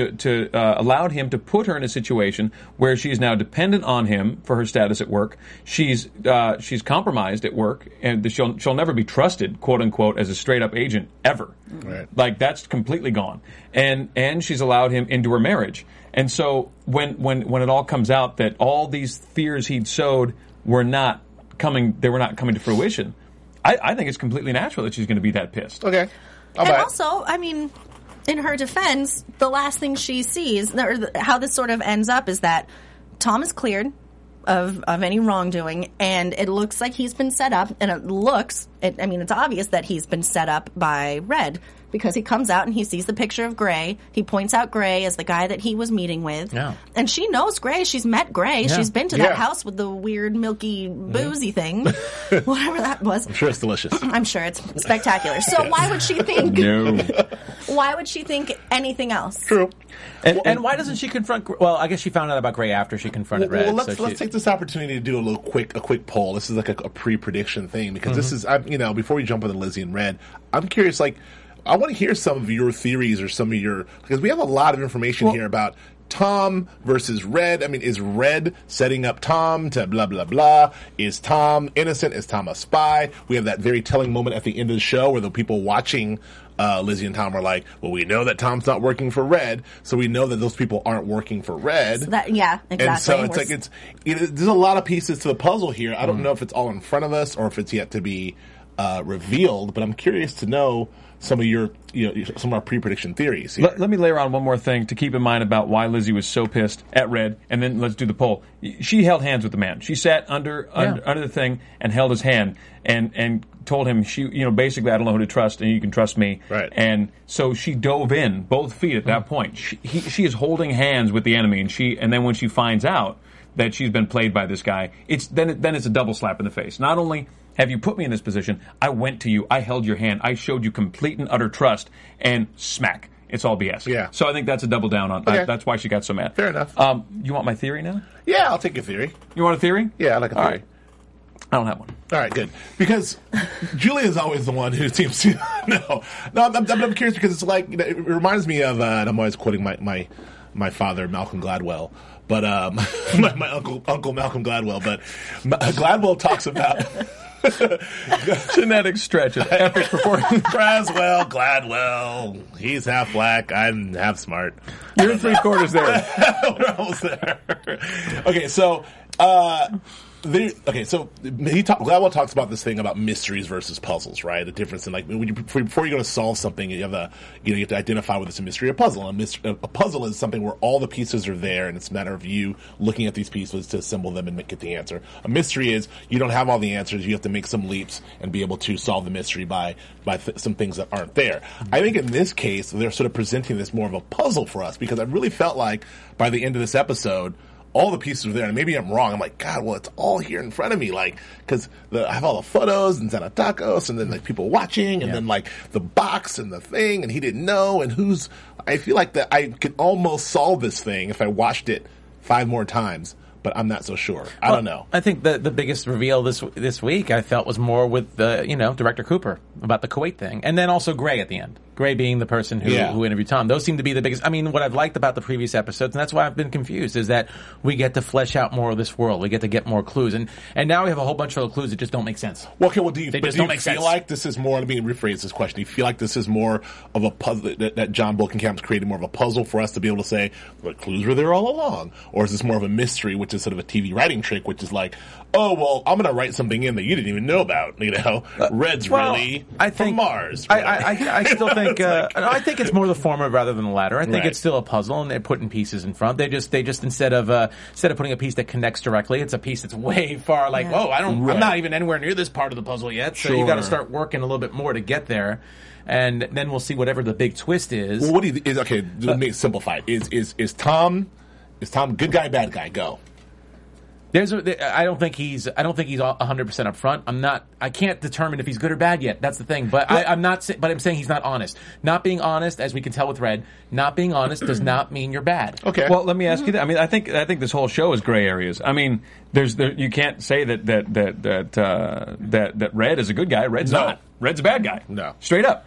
allowed him to put her in a situation where she is now dependent on him for her status at work. She's compromised at work, and she'll never be trusted, quote unquote, as a straight up agent ever. Right. Like that's completely gone, and she's allowed him into her marriage. And so when it all comes out that all these fears he'd sowed were not coming to fruition, I think it's completely natural that she's going to be that pissed. Okay. And also, I mean, in her defense, the last thing she sees, or how this sort of ends up, is that Tom is cleared of any wrongdoing, and it looks like he's been set up, and it's obvious that he's been set up by Red, because he comes out and he sees the picture of Gray. He points out Gray as the guy that he was meeting with. Yeah. And she knows Gray. She's met Gray. Yeah. She's been to that house with the weird, milky, boozy thing. Whatever that was. I'm sure it's delicious. I'm sure it's spectacular. So why would she think... No. Why would she think anything else? True. And why doesn't she confront... Well, I guess she found out about Gray after she confronted Red. Well, let's take this opportunity to do a quick poll. This is like a pre-prediction thing, because this is, before we jump into Lizzie and Red, I'm curious, I want to hear some of your theories or some of your... Because we have a lot of information here about Tom versus Red. I mean, is Red setting up Tom to blah, blah, blah? Is Tom innocent? Is Tom a spy? We have that very telling moment at the end of the show where the people watching Lizzie and Tom are like, well, we know that Tom's not working for Red, so we know that those people aren't working for Red. So exactly. And so it's there's a lot of pieces to the puzzle here. I don't know if it's all in front of us or if it's yet to be revealed, but I'm curious to know some of some of our pre-prediction theories here. Let me layer on one more thing to keep in mind about why Lizzie was so pissed at Red, and then let's do the poll. She held hands with the man. She sat under the thing and held his hand and told him, basically, I don't know who to trust, and you can trust me. Right. And so she dove in, both feet at that point. She is holding hands with the enemy, and then when she finds out that she's been played by this guy, it's a double slap in the face. Not only have you put me in this position, I went to you, I held your hand, I showed you complete and utter trust, and smack. It's all BS. Yeah. So I think that's a double down on. Okay. That's why she got so mad. Fair enough. You want my theory now? Yeah, I'll take your theory. You want a theory? Yeah, I like a theory. All right. I don't have one. All right, good. Because Julia is always the one who seems to no. I'm curious because it's like it reminds me of, and I'm always quoting my father, Malcolm Gladwell. But my uncle Malcolm Gladwell. But Gladwell talks about genetic stretch of epic performance. Gladwell. He's half black. I'm half smart. You're in 3/4 there. We're almost there. Okay, so So Gladwell talks about this thing about mysteries versus puzzles, right? The difference in before you're going to solve something, you have to identify whether it's a mystery or a puzzle. A puzzle is something where all the pieces are there, and it's a matter of you looking at these pieces to assemble them and get the answer. A mystery is you don't have all the answers; you have to make some leaps and be able to solve the mystery by some things that aren't there. I think in this case, they're sort of presenting this more of a puzzle for us because I really felt like by the end of this episode, all the pieces are there, and maybe I'm wrong. I'm like, God, well, it's all here in front of me, because I have all the photos and Xanatakos, and then people watching, and then the box and the thing, and he didn't know, and I feel like that I could almost solve this thing if I watched it 5 more times, but I'm not so sure. I don't know. I think the biggest reveal this week I felt was more with Director Cooper about the Kuwait thing, and then also Gray at the end. Gray being the person who interviewed Tom. Those seem to be the biggest. I mean, what I've liked about the previous episodes, and that's why I've been confused, is that we get to flesh out more of this world. We get to get more clues, and now we have a whole bunch of clues that just don't make sense. Well, okay. Well, do you feel like this is more? Let me rephrase this question. Do you feel like this is more of a puzzle that John Bokenkamp's created more of a puzzle for us to be able to say what clues were there all along, or is this more of a mystery, which is sort of a TV writing trick, which is like, oh well, I'm going to write something in that you didn't even know about. Red's really from Mars. I still think. I think it's more the former rather than the latter. I think it's still a puzzle, and they're putting pieces in front. They just instead of putting a piece that connects directly, it's a piece that's way far. Whoa, I'm not even anywhere near this part of the puzzle yet. So you got to start working a little bit more to get there, and then we'll see whatever the big twist is. Well, let me simplify it. Is Tom good guy, bad guy? Go. I don't think he's 100% up front. I can't determine if he's good or bad yet. That's the thing. But I'm saying he's not honest. Not being honest, as we can tell with Red, not being honest does not mean you're bad. Okay. Well, let me ask you that. I mean, I think this whole show is gray areas. I mean, you can't say that Red is a good guy. Red's not. Red's a bad guy. No. Straight up.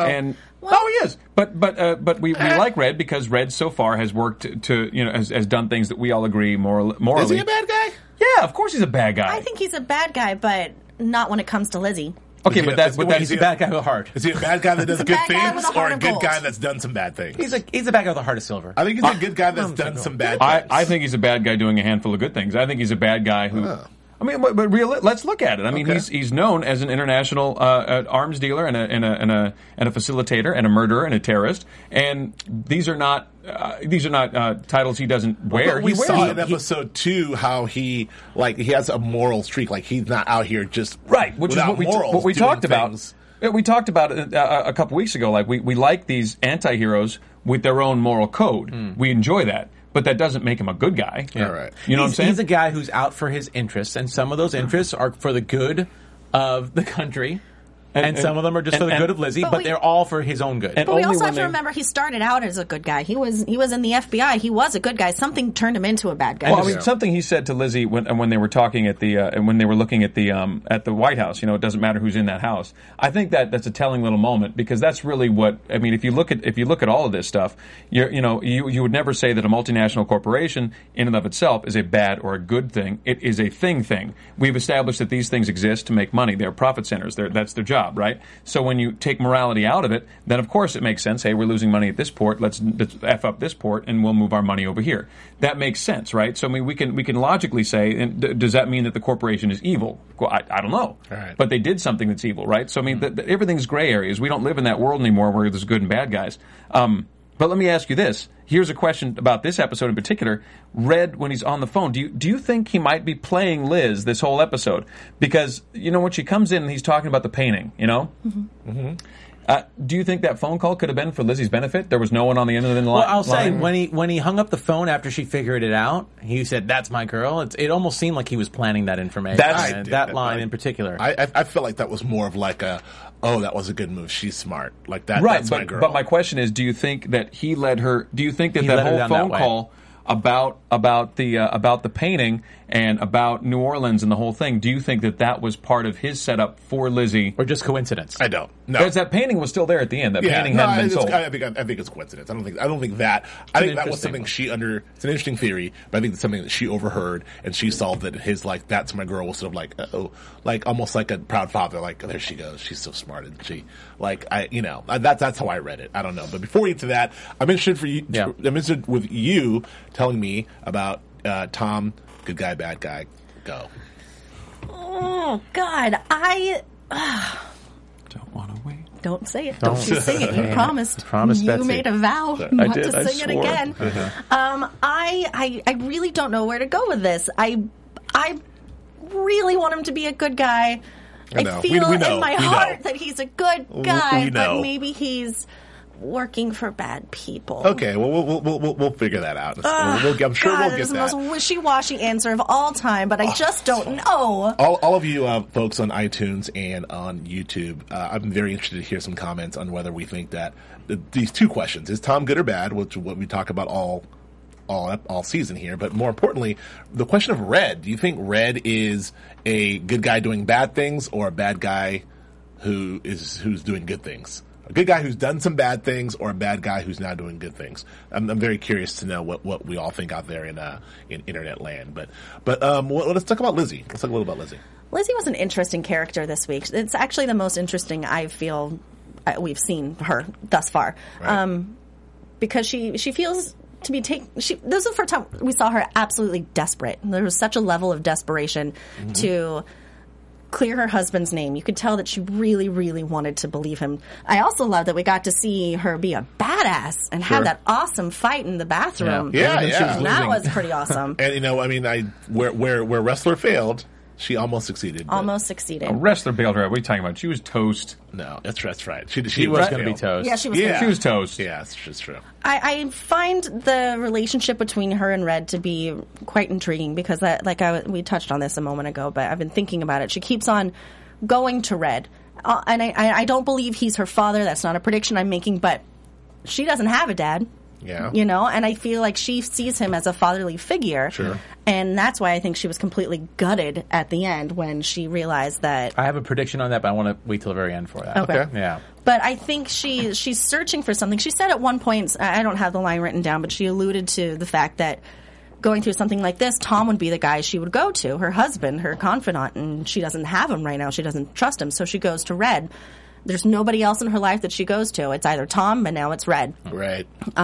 Oh, he is. But we like Red because Red so far has worked has done things that we all agree morally. Is he a bad guy? Yeah, of course he's a bad guy. I think he's a bad guy, but not when it comes to Lizzie. Okay, but he's a bad guy with a heart. Is he a bad guy that does good things, or a good guy that's done some bad things? He's a bad guy with a heart of silver. I think he's a good guy that's done some bad things. I think he's a bad guy doing a handful of good things. I think he's a bad guy who. I mean, but let's look at it. I mean, he's known as an international arms dealer and a facilitator and a murderer and a terrorist. And these are not titles he doesn't wear. But we saw in episode 2 how he has a moral streak. Like he's not out here just which is what we talked about. We talked about it a couple weeks ago. Like we like these anti-heroes with their own moral code. We enjoy that. But that doesn't make him a good guy. Yeah, right. You know what I'm saying? He's a guy who's out for his interests, and some of those interests are for the good of the country. And some of them are just for the good of Lizzie, but they're all for his own good. But we also have to remember he started out as a good guy. He was in the FBI. He was a good guy. Something turned him into a bad guy. Well, I mean, something he said to Lizzie when they were talking at the when they were looking at the White House. It doesn't matter who's in that house. I think that's a telling little moment because that's really what I mean. If you look at all of this stuff, you would never say that a multinational corporation in and of itself is a bad or a good thing. It is a thing. We've established that these things exist to make money. They're profit centers. That's their job, right? So when you take morality out of it, then of course it makes sense. Hey, we're losing money at this port. Let's F up this port and we'll move our money over here. That makes sense, right? So I mean, we can logically say, and does that mean that the corporation is evil? Well, I don't know. Right. But they did something that's evil, right? So I mean, everything's gray areas. We don't live in that world anymore where there's good and bad guys. But let me ask you this. Here's a question about this episode in particular. Red, when he's on the phone, do you think he might be playing Liz this whole episode? Because, when she comes in and he's talking about the painting, Mm-hmm. Mm-hmm. Do you think that phone call could have been for Lizzie's benefit? There was no one on the end of the line? Well, I'll say, when he hung up the phone after she figured it out, he said, "That's my girl." It almost seemed like he was planning that information. That line in particular. I felt like that was more of like that was a good move. She's smart. Like that. Right, that's my girl. But my question is, do you think that he led her? Do you think that whole phone call about the painting and about New Orleans and the whole thing, do you think that was part of his setup for Lizzie, or just coincidence? I don't. No, because that painting was still there at the end. Painting hadn't been sold. I think it's coincidence. I don't think that. I think that was something It's an interesting theory, but I think it's something that she overheard and she saw that his "that's my girl" was sort of almost like a proud father. Like, there she goes. She's so smart, and she that's how I read it. I don't know. But before we get to that, I'm interested I'm interested with you telling me about Tom, good guy, bad guy, go. Oh, God. Don't want to wait. Don't say it. Don't you sing it. You promised. Promise, you Betsy. made a vow not did. to I sing it swore. again. I really don't know where to go with this. I really want him to be a good guy. I know. I feel We know. in my We heart know. that he's a good guy, we know. but maybe he's working for bad people. Okay, well, we'll figure that out. I'm sure God, we'll that get is the that. most wishy-washy answer of all time, but I just don't know. All of you folks on iTunes and on YouTube, I'm very interested to hear some comments on whether we think that these two questions, is Tom good or bad, which is what we talk about all season here, but more importantly, the question of Red. Do you think Red is a good guy doing bad things or a bad guy who's doing good things? A good guy who's done some bad things or a bad guy who's now doing good things? I'm very curious to know what we all think out there in internet land. But let's talk about Lizzie. Let's talk a little about Lizzie. Lizzie was an interesting character this week. It's actually the most interesting I feel we've seen her thus far. Right. Because she feels to be this is the first time we saw her absolutely desperate. There was such a level of desperation to clear her husband's name. You could tell that she really, really wanted to believe him. I also love that we got to see her be a badass and have that awesome fight in the bathroom. Yeah. Even she was That losing. was pretty awesome. And where wrestler failed, she almost succeeded. but- Almost succeeded. A wrestler bailed her out. What are you talking about? She was toast. No, that's right. She She was going to be failed. toast. Yeah, she was. Yeah. She was toast. Yeah, it's just true. I find the relationship between her and Red to be quite intriguing because we touched on this a moment ago, but I've been thinking about it. She keeps on going to Red, and I don't believe he's her father. That's not a prediction I'm making, but she doesn't have a dad. Yeah. You know, and I feel like she sees him as a fatherly figure. Sure. And that's why I think she was completely gutted at the end when she realized that. I have a prediction on that, but I want to wait till the very end for that. Okay. Yeah. But I think she's searching for something. She said at one point, I don't have the line written down, but she alluded to the fact that going through something like this, Tom would be the guy she would go to, her husband, her confidant, and she doesn't have him right now. She doesn't trust him, so she goes to Red. There's nobody else in her life that she goes to. It's either Tom, but now it's Red. Right.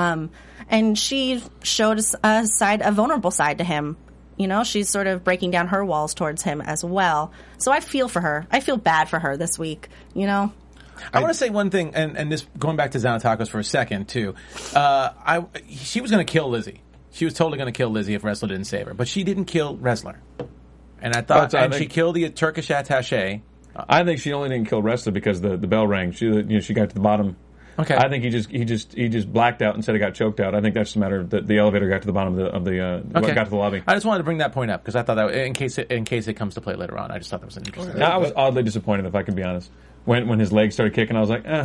And she showed a vulnerable side to him. You know, she's sort of breaking down her walls towards him as well. So I feel for her. I feel bad for her this week, you know? I want to say one thing, and this going back to Xanatakos for a second too. She was going to kill Lizzie. She was totally going to kill Lizzie if Wrestler didn't save her, but she didn't kill Wrestler. And I thought, she killed the Turkish attaché. I think she only didn't kill Wrestler because the bell rang. She got to the bottom. Okay. I think he just blacked out instead of got choked out. I think that's just a matter of the elevator got to the bottom of the got to the lobby. I just wanted to bring that point up because I thought that in case it comes to play later on, I just thought that was an interesting. I was oddly disappointed, if I can be honest. When his legs started kicking, I was like,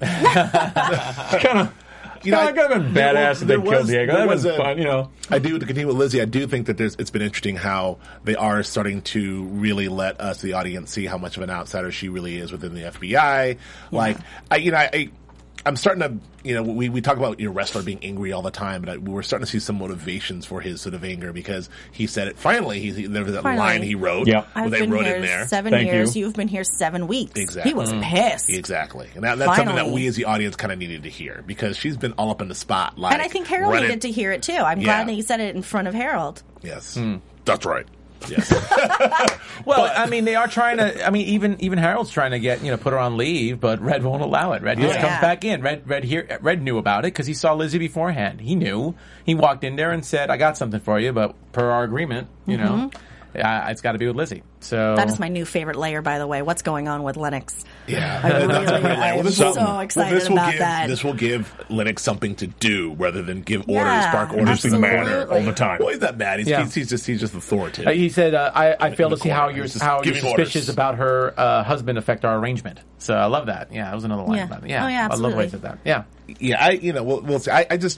kind of. You know, it could have been badass if they killed Diego. That was fun, you know. I do, to continue with Lizzie, I do think that it's been interesting how they are starting to really let us, the audience, see how much of an outsider she really is within the FBI. Like, I'm starting to, you know, we talk about your wrestler being angry all the time, but we're starting to see some motivations for his sort of anger because he said it. Finally, there was that line he wrote. Yep. I've they been wrote here in there. 7 Thank years. you. You've been here 7 weeks. Exactly. He was pissed. Exactly. And that's something that Finally. we as the audience kind of needed to hear because she's been all up in the spotlight. And I think Harold needed to hear it too. I'm glad that he said it in front of Harold. Yes. That's right. Yes. Well, I mean, they are trying to. I mean, even Harold's trying to get put her on leave, but Red won't allow it. Red just comes back in. Red knew about it because he saw Lizzie beforehand. He knew. He walked in there and said, "I got something for you," but per our agreement, you know, it's got to be with Lizzie. So That is my new favorite layer, by the way. What's going on with Lennox? Yeah. I'm so excited about that. This will give Lennox something to do rather than give orders, Yeah, bark orders to the absolutely. manor all the time. Well, he's not bad. He's just authoritative. he said, "I fail to see how corner. you're He's just giving suspicious orders. about her husband affect our arrangement." So I love that. Yeah, that was another line Yeah. about it. Yeah, Oh, yeah, I love the way he absolutely. said that. Yeah. Yeah, we'll see.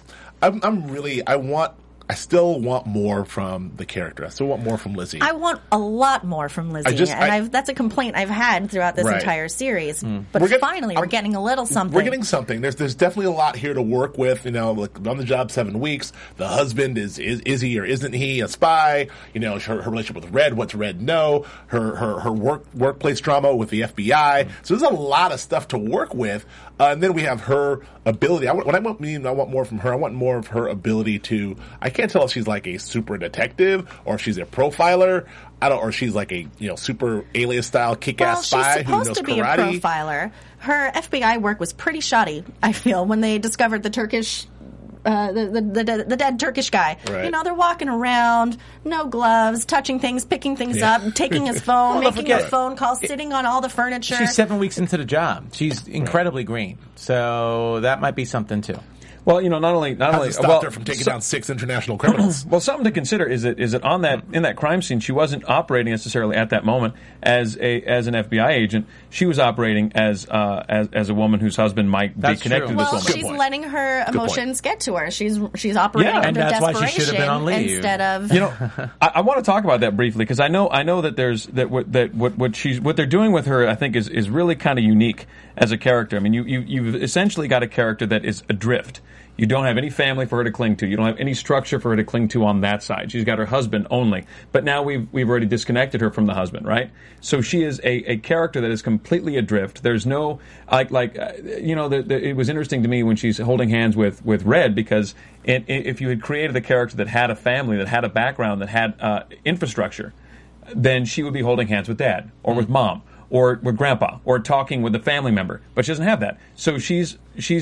I still want more from the character. I still want more from Lizzie. I want a lot more from Lizzie, that's a complaint I've had throughout this Right. entire series. But We're finally, we're getting a little something. We're getting something. There's definitely a lot here to work with. You know, like on the job 7 weeks. The husband is he or isn't he a spy? You know, her relationship with Red. What's Red know? Her workplace drama with the FBI. So there's a lot of stuff to work with. And then we have her ability. I want more from her. I want more of her ability to. I can't tell if she's like a super detective or if she's a profiler. Or she's like a super alias style kick-ass spy who knows karate. She's supposed to be a profiler. Her FBI work was pretty shoddy, I feel, when they discovered the Turkish, the dead Turkish guy. Right. They're walking around, no gloves, touching things, picking things up, taking his phone, making a phone call, sitting on all the furniture. She's 7 weeks into the job. She's incredibly green, so that might be something too. Well, not only stopped her from taking down 6 international criminals. Well, something to consider is that on that in that crime scene, she wasn't operating necessarily at that moment as an FBI agent. She was operating as a woman whose husband might be connected to this woman. She's letting her emotions get to her. She's operating under and that's desperation why she should have been on leave. instead of. I want to talk about that briefly because I know that what they're doing with her, I think, is really kind of unique as a character. I mean, you've essentially got a character that is adrift. You don't have any family for her to cling to. You don't have any structure for her to cling to on that side. She's got her husband only. But now we've already disconnected her from the husband, right? So she is a character that is completely adrift. There's no it was interesting to me when she's holding hands with Red because if you had created a character that had a family, that had a background, that had infrastructure, then she would be holding hands with Dad or with Mom or with Grandpa or talking with a family member. But she doesn't have that. So she's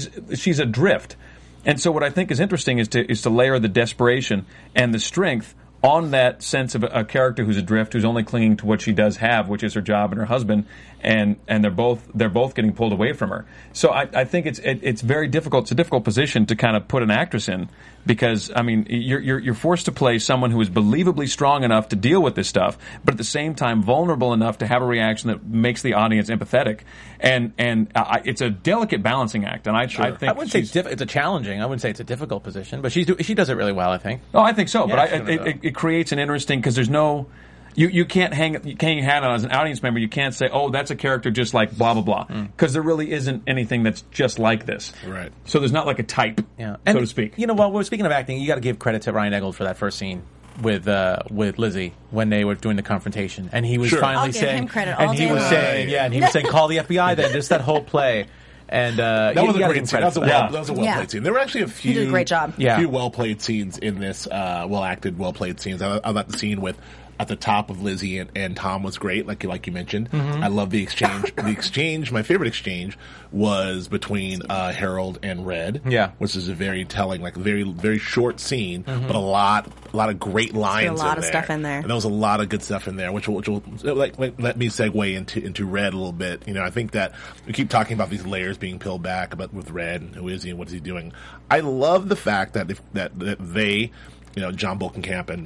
adrift. And so what I think is interesting is to layer the desperation and the strength on that sense of a character who's adrift, who's only clinging to what she does have, which is her job and her husband, and they're both getting pulled away from her. So I think it's very difficult. It's a difficult position to kind of put an actress in because I mean you're forced to play someone who is believably strong enough to deal with this stuff, but at the same time vulnerable enough to have a reaction that makes the audience empathetic. And it's a delicate balancing act. And I think I wouldn't say it's a challenging. I wouldn't say it's a difficult position, but she does it really well. I think. Oh, I think so. Yeah, but it creates an interesting because there's no. You can't hang your hat on as an audience member. You can't say, "Oh, that's a character just like blah blah blah," because there really isn't anything that's just like this. Right. So there's not like a type, so to speak. While we're speaking of acting, you got to give credit to Ryan Eggold for that first scene with Lizzie when they were doing the confrontation, and he was finally saying, him credit and he was saying, "Call the FBI." Then just that whole play. And that was a great scene. That was a well-played scene. There were actually a few. He did a great job. Few well-played scenes in this. Well-acted, well-played scenes. I thought the scene with at the top of Lizzie and Tom was great, like you mentioned. I love the exchange. My favorite exchange was between Harold and Red. Which is a very telling, like very very short scene, but a lot of great lines. A lot of stuff in there. And there was a lot of good stuff in there, which will let me segue into Red a little bit. I think that we keep talking about these layers being peeled back, about with Red and who is he and what is he doing. I love the fact that that they, John Bokenkamp and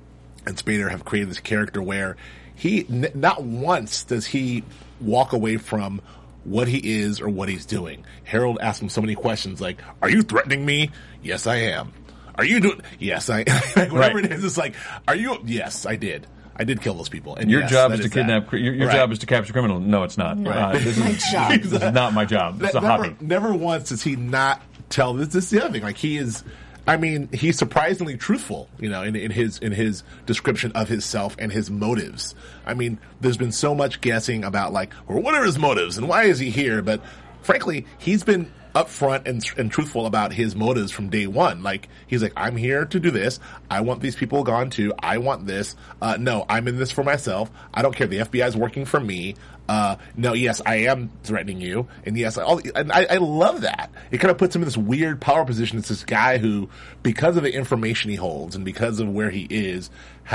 Spader have created this character where he not once does he walk away from what he is or what he's doing. Harold asks him so many questions like, "Are you threatening me?" "Yes, I am." "Are you doing?" "Yes, I am." Whatever it is, it's like, "Are you?" "Yes, I did. I did kill those people." And your job is to kidnap. Your job is to capture criminal. No, it's not. This is not my job. It's a hobby. Never once does he not tell this. This is the other thing. Like he is. I mean, he's surprisingly truthful, in his description of himself and his motives. I mean, there's been so much guessing about what are his motives and why is he here? But frankly, he's been upfront and truthful about his motives from day one. Like, he's like, "I'm here to do this. I want these people gone too. I want this. No, I'm in this for myself. I don't care. The FBI is working for me. No, yes, I am threatening you. And yes, I love that. It kind of puts him in this weird power position. It's this guy who, because of the information he holds and because of where he is,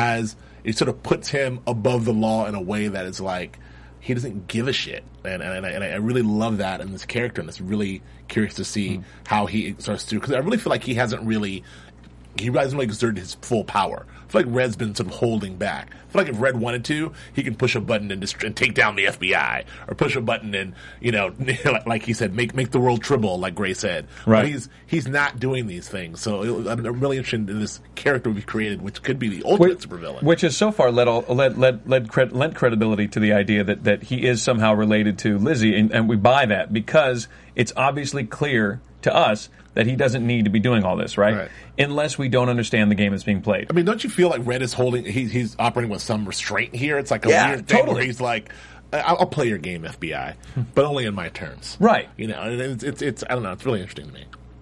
it sort of puts him above the law in a way that is like, he doesn't give a shit. And I really love that in this character, and it's really curious to see how he starts to, because I really feel like he hasn't really exerted his full power. I feel like Red's been sort of holding back. I feel like if Red wanted to, he can push a button and take down the FBI, or push a button and, like he said, make the world tremble, like Gray said. Right. But he's not doing these things. So I'm really interested in this character we've created, which could be the ultimate supervillain. Which has so far lent credibility to the idea that he is somehow related to Lizzie, and we buy that because it's obviously clear to us that he doesn't need to be doing all this, right? Unless we don't understand the game that's being played. I mean, don't you feel like Red is he's operating with some restraint here? It's like a weird thing where he's like, "I'll play your game, FBI, but only in my terms." Right. It's I don't know, it's really interesting to me.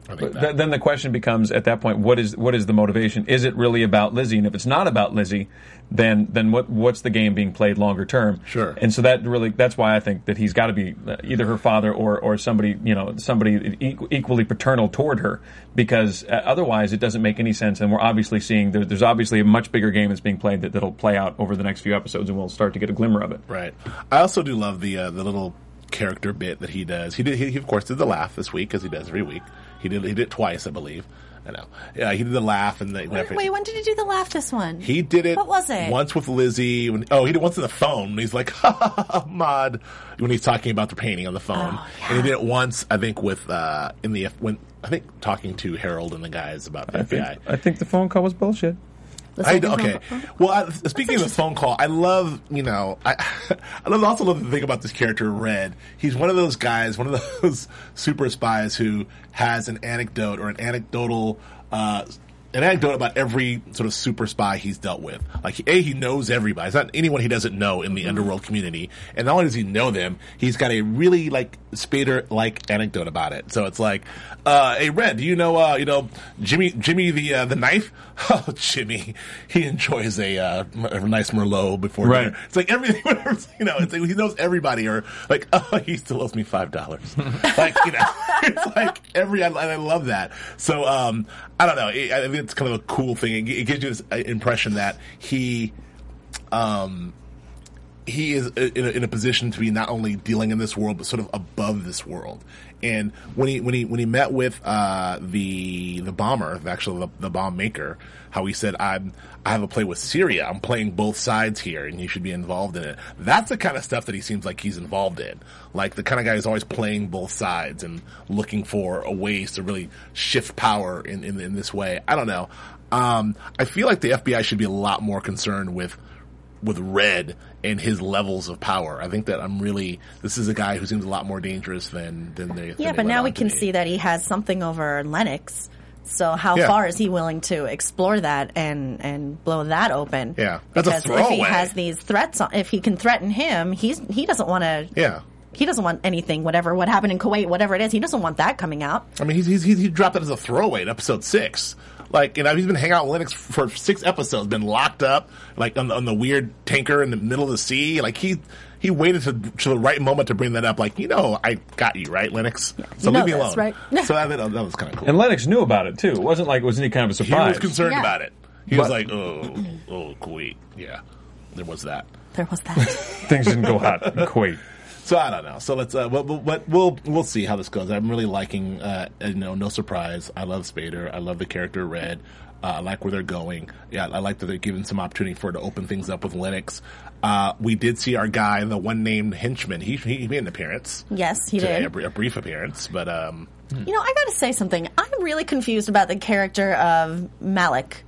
But then the question becomes, at that point, what is the motivation? Is it really about Lizzie? And if it's not about Lizzie, then what's the game being played longer term? Sure. And so that's why I think that he's got to be either her father or somebody equally paternal toward her, because otherwise it doesn't make any sense. And we're obviously seeing there's obviously a much bigger game that's being played that'll play out over the next few episodes, and we'll start to get a glimmer of it. Right. I also do love the little character bit that he does. He of course did the laugh this week, as he does every week. He did it twice, I believe. I know. Yeah, he did the laugh and Wait, when did he do the laugh this one? He did it. What was it? Once with Lizzie. He did it once on the phone. When he's like, ha ha ha, Maude, when he's talking about the painting on the phone. Oh, yeah. And he did it once, I think, when talking to Harold and the guys about the FBI. I think the phone call was bullshit. Okay. Well, speaking of the phone call, I love, I also love the thing about this character, Red. He's one of those guys, one of those super spies who has an anecdote or an anecdote about every sort of super spy he's dealt with. Like, he knows everybody. It's not anyone he doesn't know in the underworld community. And not only does he know them, he's got a really, Spader-like anecdote about it. So it's like, hey, Red, do you know Jimmy the knife? Oh, Jimmy, he enjoys a nice Merlot before dinner. It's like everything, it's like he knows everybody, or like, oh, he still owes me $5. It's like I love that. So, I don't know. I think it's kind of a cool thing. It gives you this impression that he is in a position to be not only dealing in this world, but sort of above this world. And when he met with the bomber, actually the bomb maker, how he said, I have a play with Syria. I'm playing both sides here, and you should be involved in it. That's the kind of stuff that he seems like he's involved in. Like the kind of guy who's always playing both sides and looking for ways to really shift power in this way. I don't know. I feel like the FBI should be a lot more concerned with Red and his levels of power. I think that this is a guy who seems a lot more dangerous than they. Yeah, but now we can see that he has something over Lennox. So how far is he willing to explore that and blow that open? Yeah, that's because a throwaway. If he has these threats, if he can threaten him, he doesn't want to. Yeah. He doesn't want anything, what happened in Kuwait, whatever it is. He doesn't want that coming out. I mean, he dropped that as a throwaway in episode 6. Like, he's been hanging out with Lennox for 6 episodes, been locked up, like, on the weird tanker in the middle of the sea. Like, he waited to the right moment to bring that up. Like, I got you, right, Lennox? Yeah, so leave me alone. Right? So that was kind of cool. And Lennox knew about it, too. It wasn't like it was any kind of a surprise. He was concerned about it. He was like, oh, Kuwait. Yeah, there was that. Things didn't go hot in Kuwait. So I don't know. So let's we'll see how this goes. I'm really liking No Surprise. I love Spader. I love the character Red. I like where they're going. Yeah, I like that they're giving some opportunity for it to open things up with Lennox. We did see our guy, the one named henchman. He made an appearance. Yes, he did. A brief appearance, but I got to say something. I'm really confused about the character of Malik.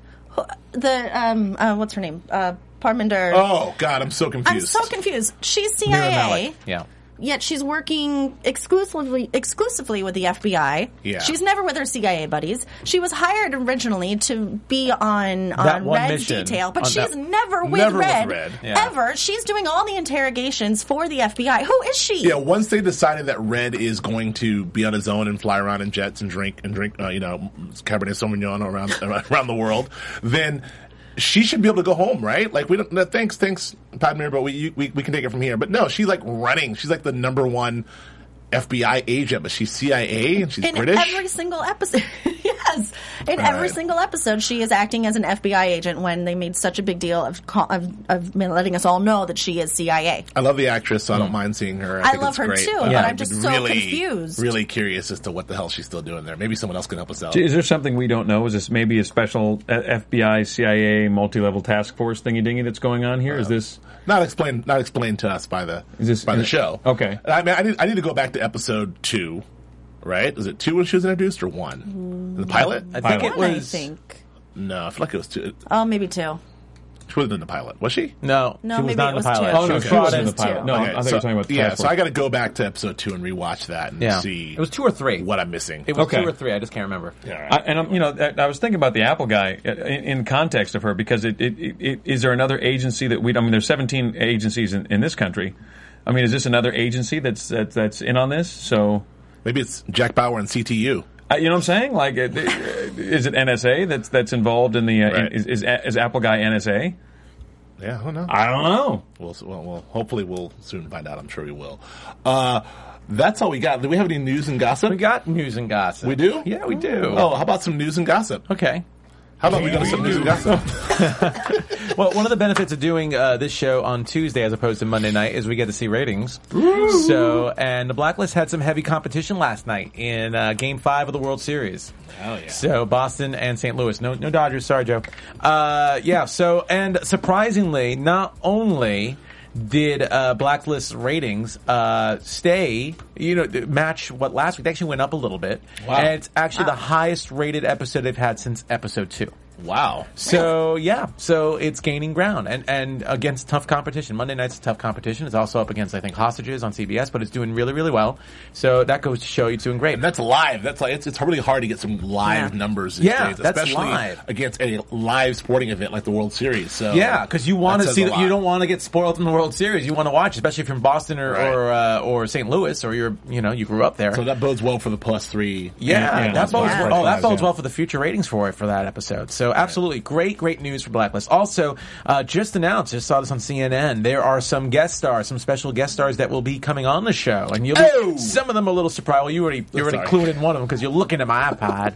What's her name? Parminder. Oh God, I'm so confused. She's CIA. Yeah. Yet she's working exclusively with the FBI. Yeah. She's never with her CIA buddies. She was hired originally to be on Red's detail, but she's never with Red. Yeah. Ever. She's doing all the interrogations for the FBI. Who is she? Yeah, once they decided that Red is going to be on his own and fly around in jets and drink Cabernet Sauvignon around the world, then she should be able to go home, right? Like, we don't. No, thanks, Padmere, but we can take it from here. But no, she's like running. She's like the number one FBI agent, but she's CIA and she's British. In every single episode, yes. Every single episode, she is acting as an FBI agent when they made such a big deal of letting us all know that she is CIA. I love the actress, so I don't mind seeing her. I love her great, too, but I'm just so confused. Really curious as to what the hell she's still doing there. Maybe someone else can help us out. Is there something we don't know? Is this maybe a special FBI, CIA multi-level task force thingy-dingy that's going on here? Is this not explained to us by the show? Okay. I mean, I need to go back to episode 2, right? Was it 2 when she was introduced, or 1? The pilot? I think it was. I think. No, I feel like it was 2. Oh, maybe 2. She wasn't in the pilot, was she? No, she was maybe not it in the was pilot. 2. Oh, no, she was in the pilot. No, Okay, I thought you were talking about the task force. So I got to go back to episode 2 and rewatch that and see. It was 2 or 3. What I'm missing. It was 2 or 3. I just can't remember. Yeah, right. I was thinking about the Apple guy in context of her, because is there another agency that we? I mean, there's 17 agencies in this country. I mean, is this another agency that's in on this? So maybe it's Jack Bauer and CTU. You know what I'm saying? Like, is it NSA that's involved in the? Right. Is Apple guy NSA? Yeah, I don't know. I don't know. Well, hopefully we'll soon find out. I'm sure we will. That's all we got. Do we have any news and gossip? We got news and gossip. We do? Yeah, we do. Oh, how about some news and gossip? Okay. How about we go to some news and gossip? Well, one of the benefits of doing this show on Tuesday as opposed to Monday night is we get to see ratings. So, and the Blacklist had some heavy competition last night in Game 5 of the World Series. Oh, yeah. So, Boston and St. Louis. No Dodgers. Sorry, Joe. Yeah, so, and surprisingly, not only did Blacklist ratings stay, match what last week. They actually went up a little bit. Wow. And it's actually the highest rated episode they've had since episode 2. Wow. So, yeah. So it's gaining ground and against tough competition. Monday night's a tough competition. It's also up against, I think, Hostages on CBS, but it's doing really, really well. So that goes to show you it's doing great. And that's live. That's like it's really hard to get some live numbers these days, that's especially live. against a live sporting event like the World Series. So yeah, because you want to that see says a that. You lot. don't want to get spoiled from the World Series. You want to watch, especially if you're from Boston or St. Louis or you grew up there. So that bodes well for the +3. Yeah, that bodes well. well. That bodes well for the future ratings for that episode. So absolutely great news for Blacklist. Also, just announced, just saw this on CNN. There are some special guest stars that will be coming on the show, and some of them a little surprised. Well, you're already clued in one of them because you're looking at my iPad.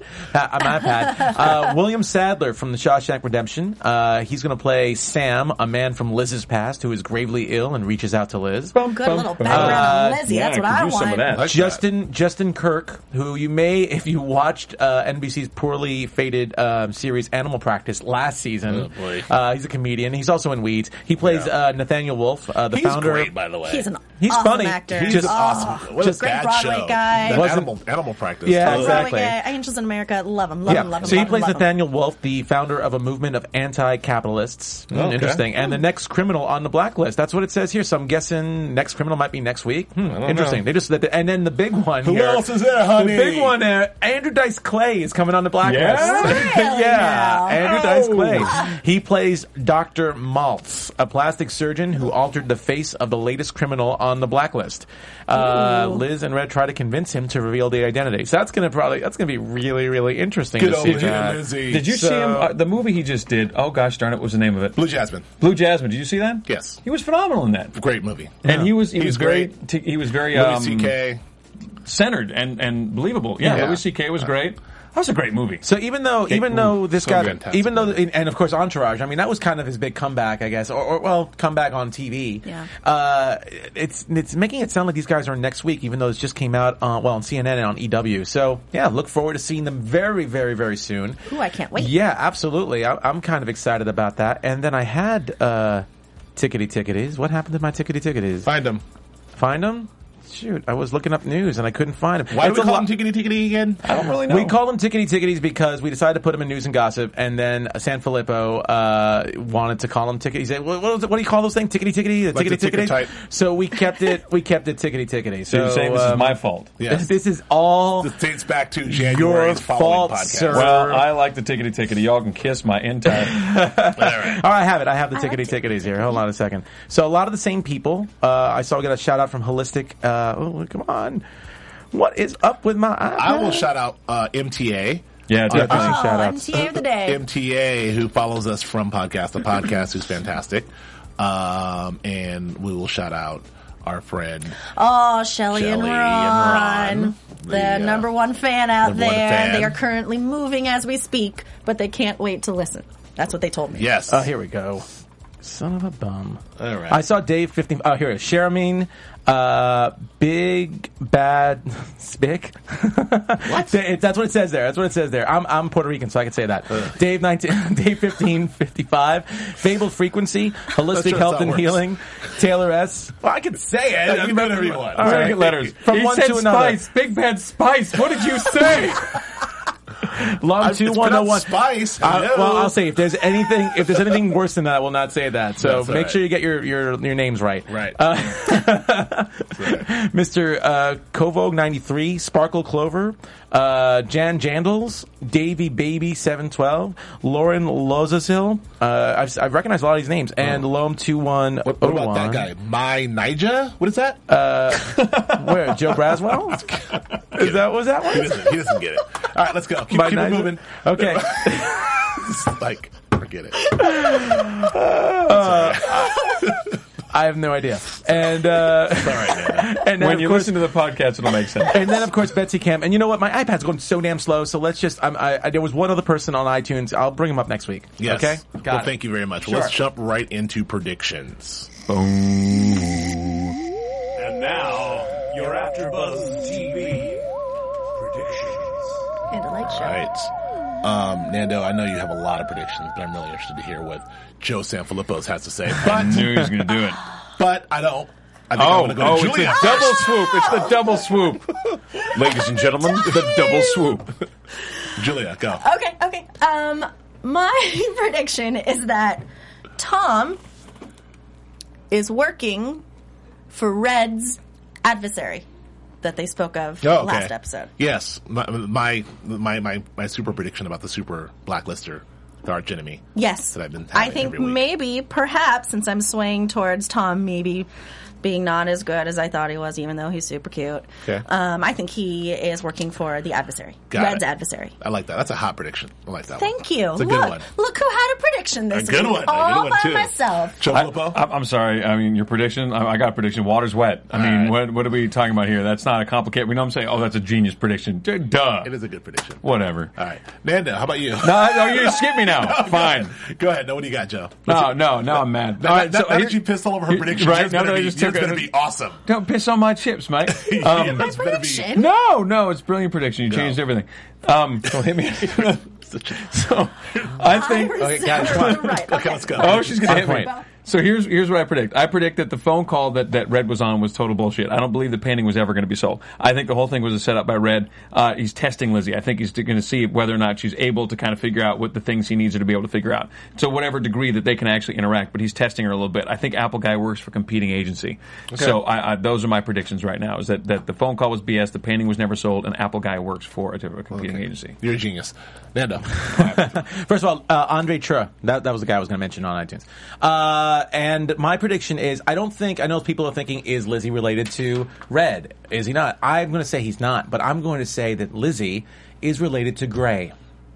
William Sadler from The Shawshank Redemption. He's going to play Sam, a man from Liz's past who is gravely ill and reaches out to Liz. Good little background on Lizzie. That's what I could use some of want. that. Justin Kirk, who you may, if you watched NBC's poorly fated series Animal Practice last season. Oh, boy. He's a comedian. He's also in Weeds. He plays Nathaniel Wolf, the He's founder. great, by the way. He's an He's awesome funny. actor. He's just awesome. What Just a great bad Broadway show. guy. The Animal Practice. Yeah, Totally. exactly. Broadway guy, Angels in America. Love him. So he plays Nathaniel Wolf, the founder of a movement of anti-capitalists. Okay. Interesting. And the next criminal on the blacklist. That's what it says here. So I'm guessing next criminal might be next week. Interesting. know. And then the big one Who here. else is there, honey? The big one there. Andrew Dice Clay is coming on the blacklist. Yeah? Really now? Andrew Dice Clay. He plays Dr. Maltz, a plastic surgeon who altered the face of the latest criminal on the blacklist. Liz and Red try to convince him to reveal the identity. So that's going to be really, really interesting Good to old see. here, Lizzie. Did you see him? The movie he just did. Oh gosh, darn it! What was the name of it? Blue Jasmine. Blue Jasmine. Did you see that? Yes. He was phenomenal in that. Great movie. And he was He's very great. he was very Louis C.K. centered and believable. Yeah, Yeah. Louis C.K. was great. That was a great movie. So even though this so guy, fantastic. and of course Entourage, I mean that was kind of his big comeback, I guess, or comeback on TV. Yeah. It's making it sound like these guys are next week, even though it just came out on CNN and on EW. So yeah, look forward to seeing them very, very, very soon. Ooh, I can't wait. Yeah, absolutely. I'm kind of excited about that. And then I had Tickety Ticketies. What happened to my Tickety Ticketies? Find him. Find them? Shoot, I was looking up news and I couldn't find them. Why do we call him Tickety again? I don't really know. We call them Tickety Ticketies because we decided to put them in news and gossip, and then San Filippo wanted to call them Tickety. He said, what do you call those things? Tickety Tickety? Like the ticket type. So we kept it Tickety Tickety. So you're saying this is my fault? Yes. This is all This dates back to January's following fault, podcast. sir. Well, I like the tickety. Y'all can kiss my entire. All right, I have it. I have the Tickety Ticketies here. Hold on a second. So a lot of the same people. I saw we got a shout out from Holistic. Come on. What is up with my iPad? I will shout out MTA. Yeah, definitely. shout outs. MTA of the day. MTA, who follows us from the podcast, who's fantastic. And we will shout out our friend. Oh, Shelly and Shelley Ron. and Ron. The number one fan out number one there. fan. They are currently moving as we speak, but they can't wait to listen. That's what they told me. Yes. Here we go. Son of a bum. All right. I saw Dave 15. Oh, here it is. Sharamine, Big Bad Spick. What? That's what it says there. That's what it says there. I'm Puerto Rican, so I can say that. Dave 1555. Fabled Frequency. Holistic sure Health that's how it and works. Healing. Taylor S. Well, I can say it. You can do whatever you want. All right. Letters. From He one said to another. Spice. Big Bad Spice. What did you say? Lum It's pronounced 2101. Spice. Well, I'll say if there's anything worse than that, I will not say that. So That's all make right. sure you get your names right. Right. Mr. Kovog93, Sparkle Clover, Jan Jandals, Davy Baby 712, Lauren Lozasil. I've recognized a lot of these names, and Loam 2101. What about that guy? My Nija? What is that? Where? Joe Braswell? Was that one? He doesn't get it. All right, let's go. Keep it moving. Okay. Like, forget it. I have no idea. And All right, man. and then When of you course, listen to the podcast, it'll make sense. and then of course Betsy Cam. And you know what? My iPad's going so damn slow. So let's just. There was one other person on iTunes. I'll bring him up next week. Yes. Okay. Well, thank you very much. Sure. Let's jump right into predictions. And now, your AfterBuzz TV predictions. Candlelight show. All right. Nando, I know you have a lot of predictions, but I'm really interested to hear what Joe Sanfilippo has to say. I But, knew he was going to do it. but I don't. I think I'm going to go to it's Julia. a double swoop. It's the double swoop. Ladies and gentlemen, the double swoop. Julia, go. Okay. My prediction is that Tom is working for Red's adversary that they spoke of Oh, okay. last episode. Yes, my super prediction about the super blacklister, the arch enemy. Yes. That I've been I having think every week. maybe, perhaps, since I'm swaying towards Tom maybe being not as good as I thought he was, even though he's super cute. Okay. I think he is working for the adversary. Got Red's it. adversary. I like that. That's a hot prediction. I like that. Thank one. you. It's a good one. Look who had a prediction A this good week. one. All A good one by too. myself. Joe Filippo? I'm sorry. I mean, your prediction, I got a prediction. Water's wet. I mean, what are we talking about here? That's not a complicated. We know I'm saying, oh, that's a genius prediction. Duh. It is a good prediction. Whatever. All right, Nando, how about you? No, you skip me now. Fine. Go ahead. Now, what do you got, Joe? No, I'm mad. Now, All right, now so that here- you pissed all over her predictions, right, yours now that I better just be, yours took it- better be awesome. Don't piss on my chips, mate. My Yours better be- prediction. No, it's brilliant prediction. You changed everything. Don't hit me. So I think. Okay, guys, come on. Right. Okay, let's go. Oh, she's going to hit me. point. So here's what I predict. I predict that the phone call that Red was on was total bullshit. I don't believe the painting was ever going to be sold. I think the whole thing was a setup by Red. He's testing Lizzie. I think he's going to see whether or not she's able to kind of figure out what the things he needs her to be able to figure out. To whatever degree that they can actually interact, but he's testing her a little bit. I think Apple Guy works for competing agency. So I those are my predictions right now, is that the phone call was BS, the painting was never sold, and Apple Guy works for a competing agency. You're a genius. Nando. First of all, Andre Tra. That was the guy I was going to mention on iTunes. And my prediction is, I know people are thinking, is Lizzie related to Red? Is he not? I'm going to say he's not, but I'm going to say that Lizzie is related to Gray.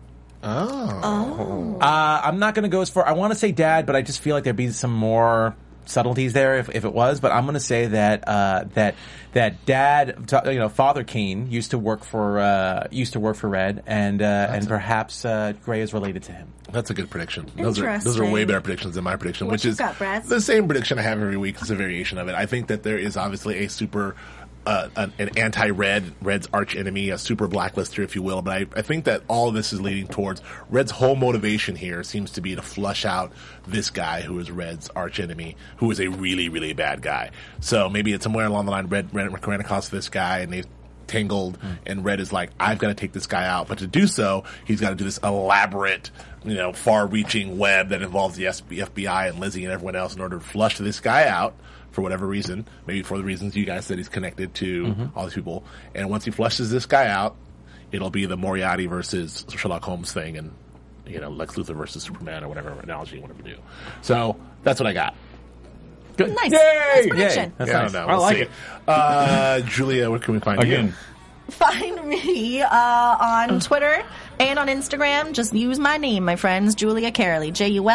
I'm not going to go as far. I want to say Dad, but I just feel like there'd be some more subtleties there if it was. But I'm going to say that that Dad, Father Keen used to work for Red, and perhaps Gray is related to him. That's a good prediction. Those are Interesting. way better predictions than my prediction, What which you is got, Brad? the same prediction I have every week. It's a variation of it. I think that there is obviously a super, an Red's arch enemy, a super blacklister, if you will. But I think that all of this is leading towards Red's whole motivation here seems to be to flush out this guy who is Red's arch enemy, who is a really, really bad guy. So maybe it's somewhere along the line, Red ran across this guy and they've tangled, and Red is like, I've got to take this guy out, but to do so, he's got to do this elaborate, far-reaching web that involves the FBI and Lizzie and everyone else in order to flush this guy out for whatever reason, maybe for the reasons you guys said he's connected to all these people. And once he flushes this guy out, it'll be the Moriarty versus Sherlock Holmes thing, and Lex Luthor versus Superman, or whatever analogy you want to do. So that's what I got. Good. Nice. Yay! Nice prediction. Yay. That's Yeah, nice. I don't know. I We'll like see. Julia, where can we find Again. you? Find me on Twitter and on Instagram. Just use my name, my friends. Julia Carley.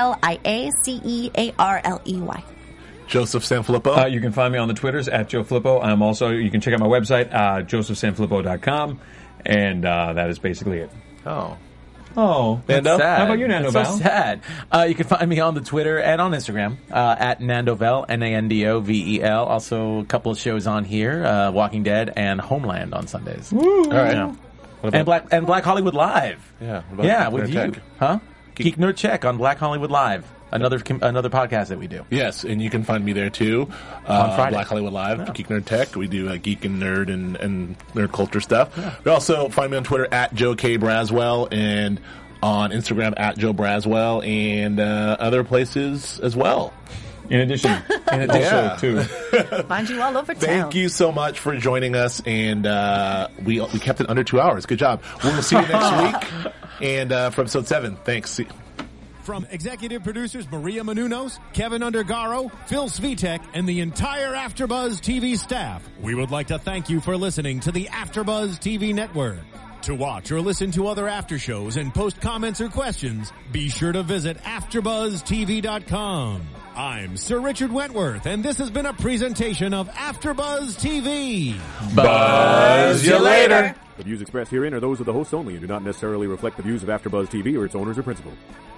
JuliaCearley. Joseph Sanfilippo. You can find me on the Twitters at Joe Flippo. You can check out my website, josephsanfilippo.com, and that is basically it. Oh, That's sad. How about you, Nando That's Val? so sad. You can find me on the Twitter and on Instagram at Nandovel, Nandovel. Also, a couple of shows on here: Walking Dead and Homeland on Sundays. All right. Yeah. And Black Hollywood Live. Yeah. What about Yeah, Geek with Nerd you, Tech? huh? Geek Nerd Check on Black Hollywood Live. another podcast that we do. Yes, and you can find me there too. On Friday. Black Hollywood Live, Geek Nerd Tech. We do geek and nerd and nerd culture stuff. Yeah. You also find me on Twitter at Joe K. Braswell and on Instagram at Joe Braswell and other places as well. In addition too. Find you all over town. Thank you so much for joining us, and we kept it under 2 hours. Good job. We'll see you next week, and for episode 7. Thanks. From executive producers Maria Menounos, Kevin Undergaro, Phil Svitek, and the entire AfterBuzz TV staff, we would like to thank you for listening to the AfterBuzz TV network. To watch or listen to other after shows and post comments or questions, be sure to visit AfterBuzzTV.com. I'm Sir Richard Wentworth, and this has been a presentation of AfterBuzz TV. Buzz you later. The views expressed herein are those of the hosts only and do not necessarily reflect the views of AfterBuzz TV or its owners or principals.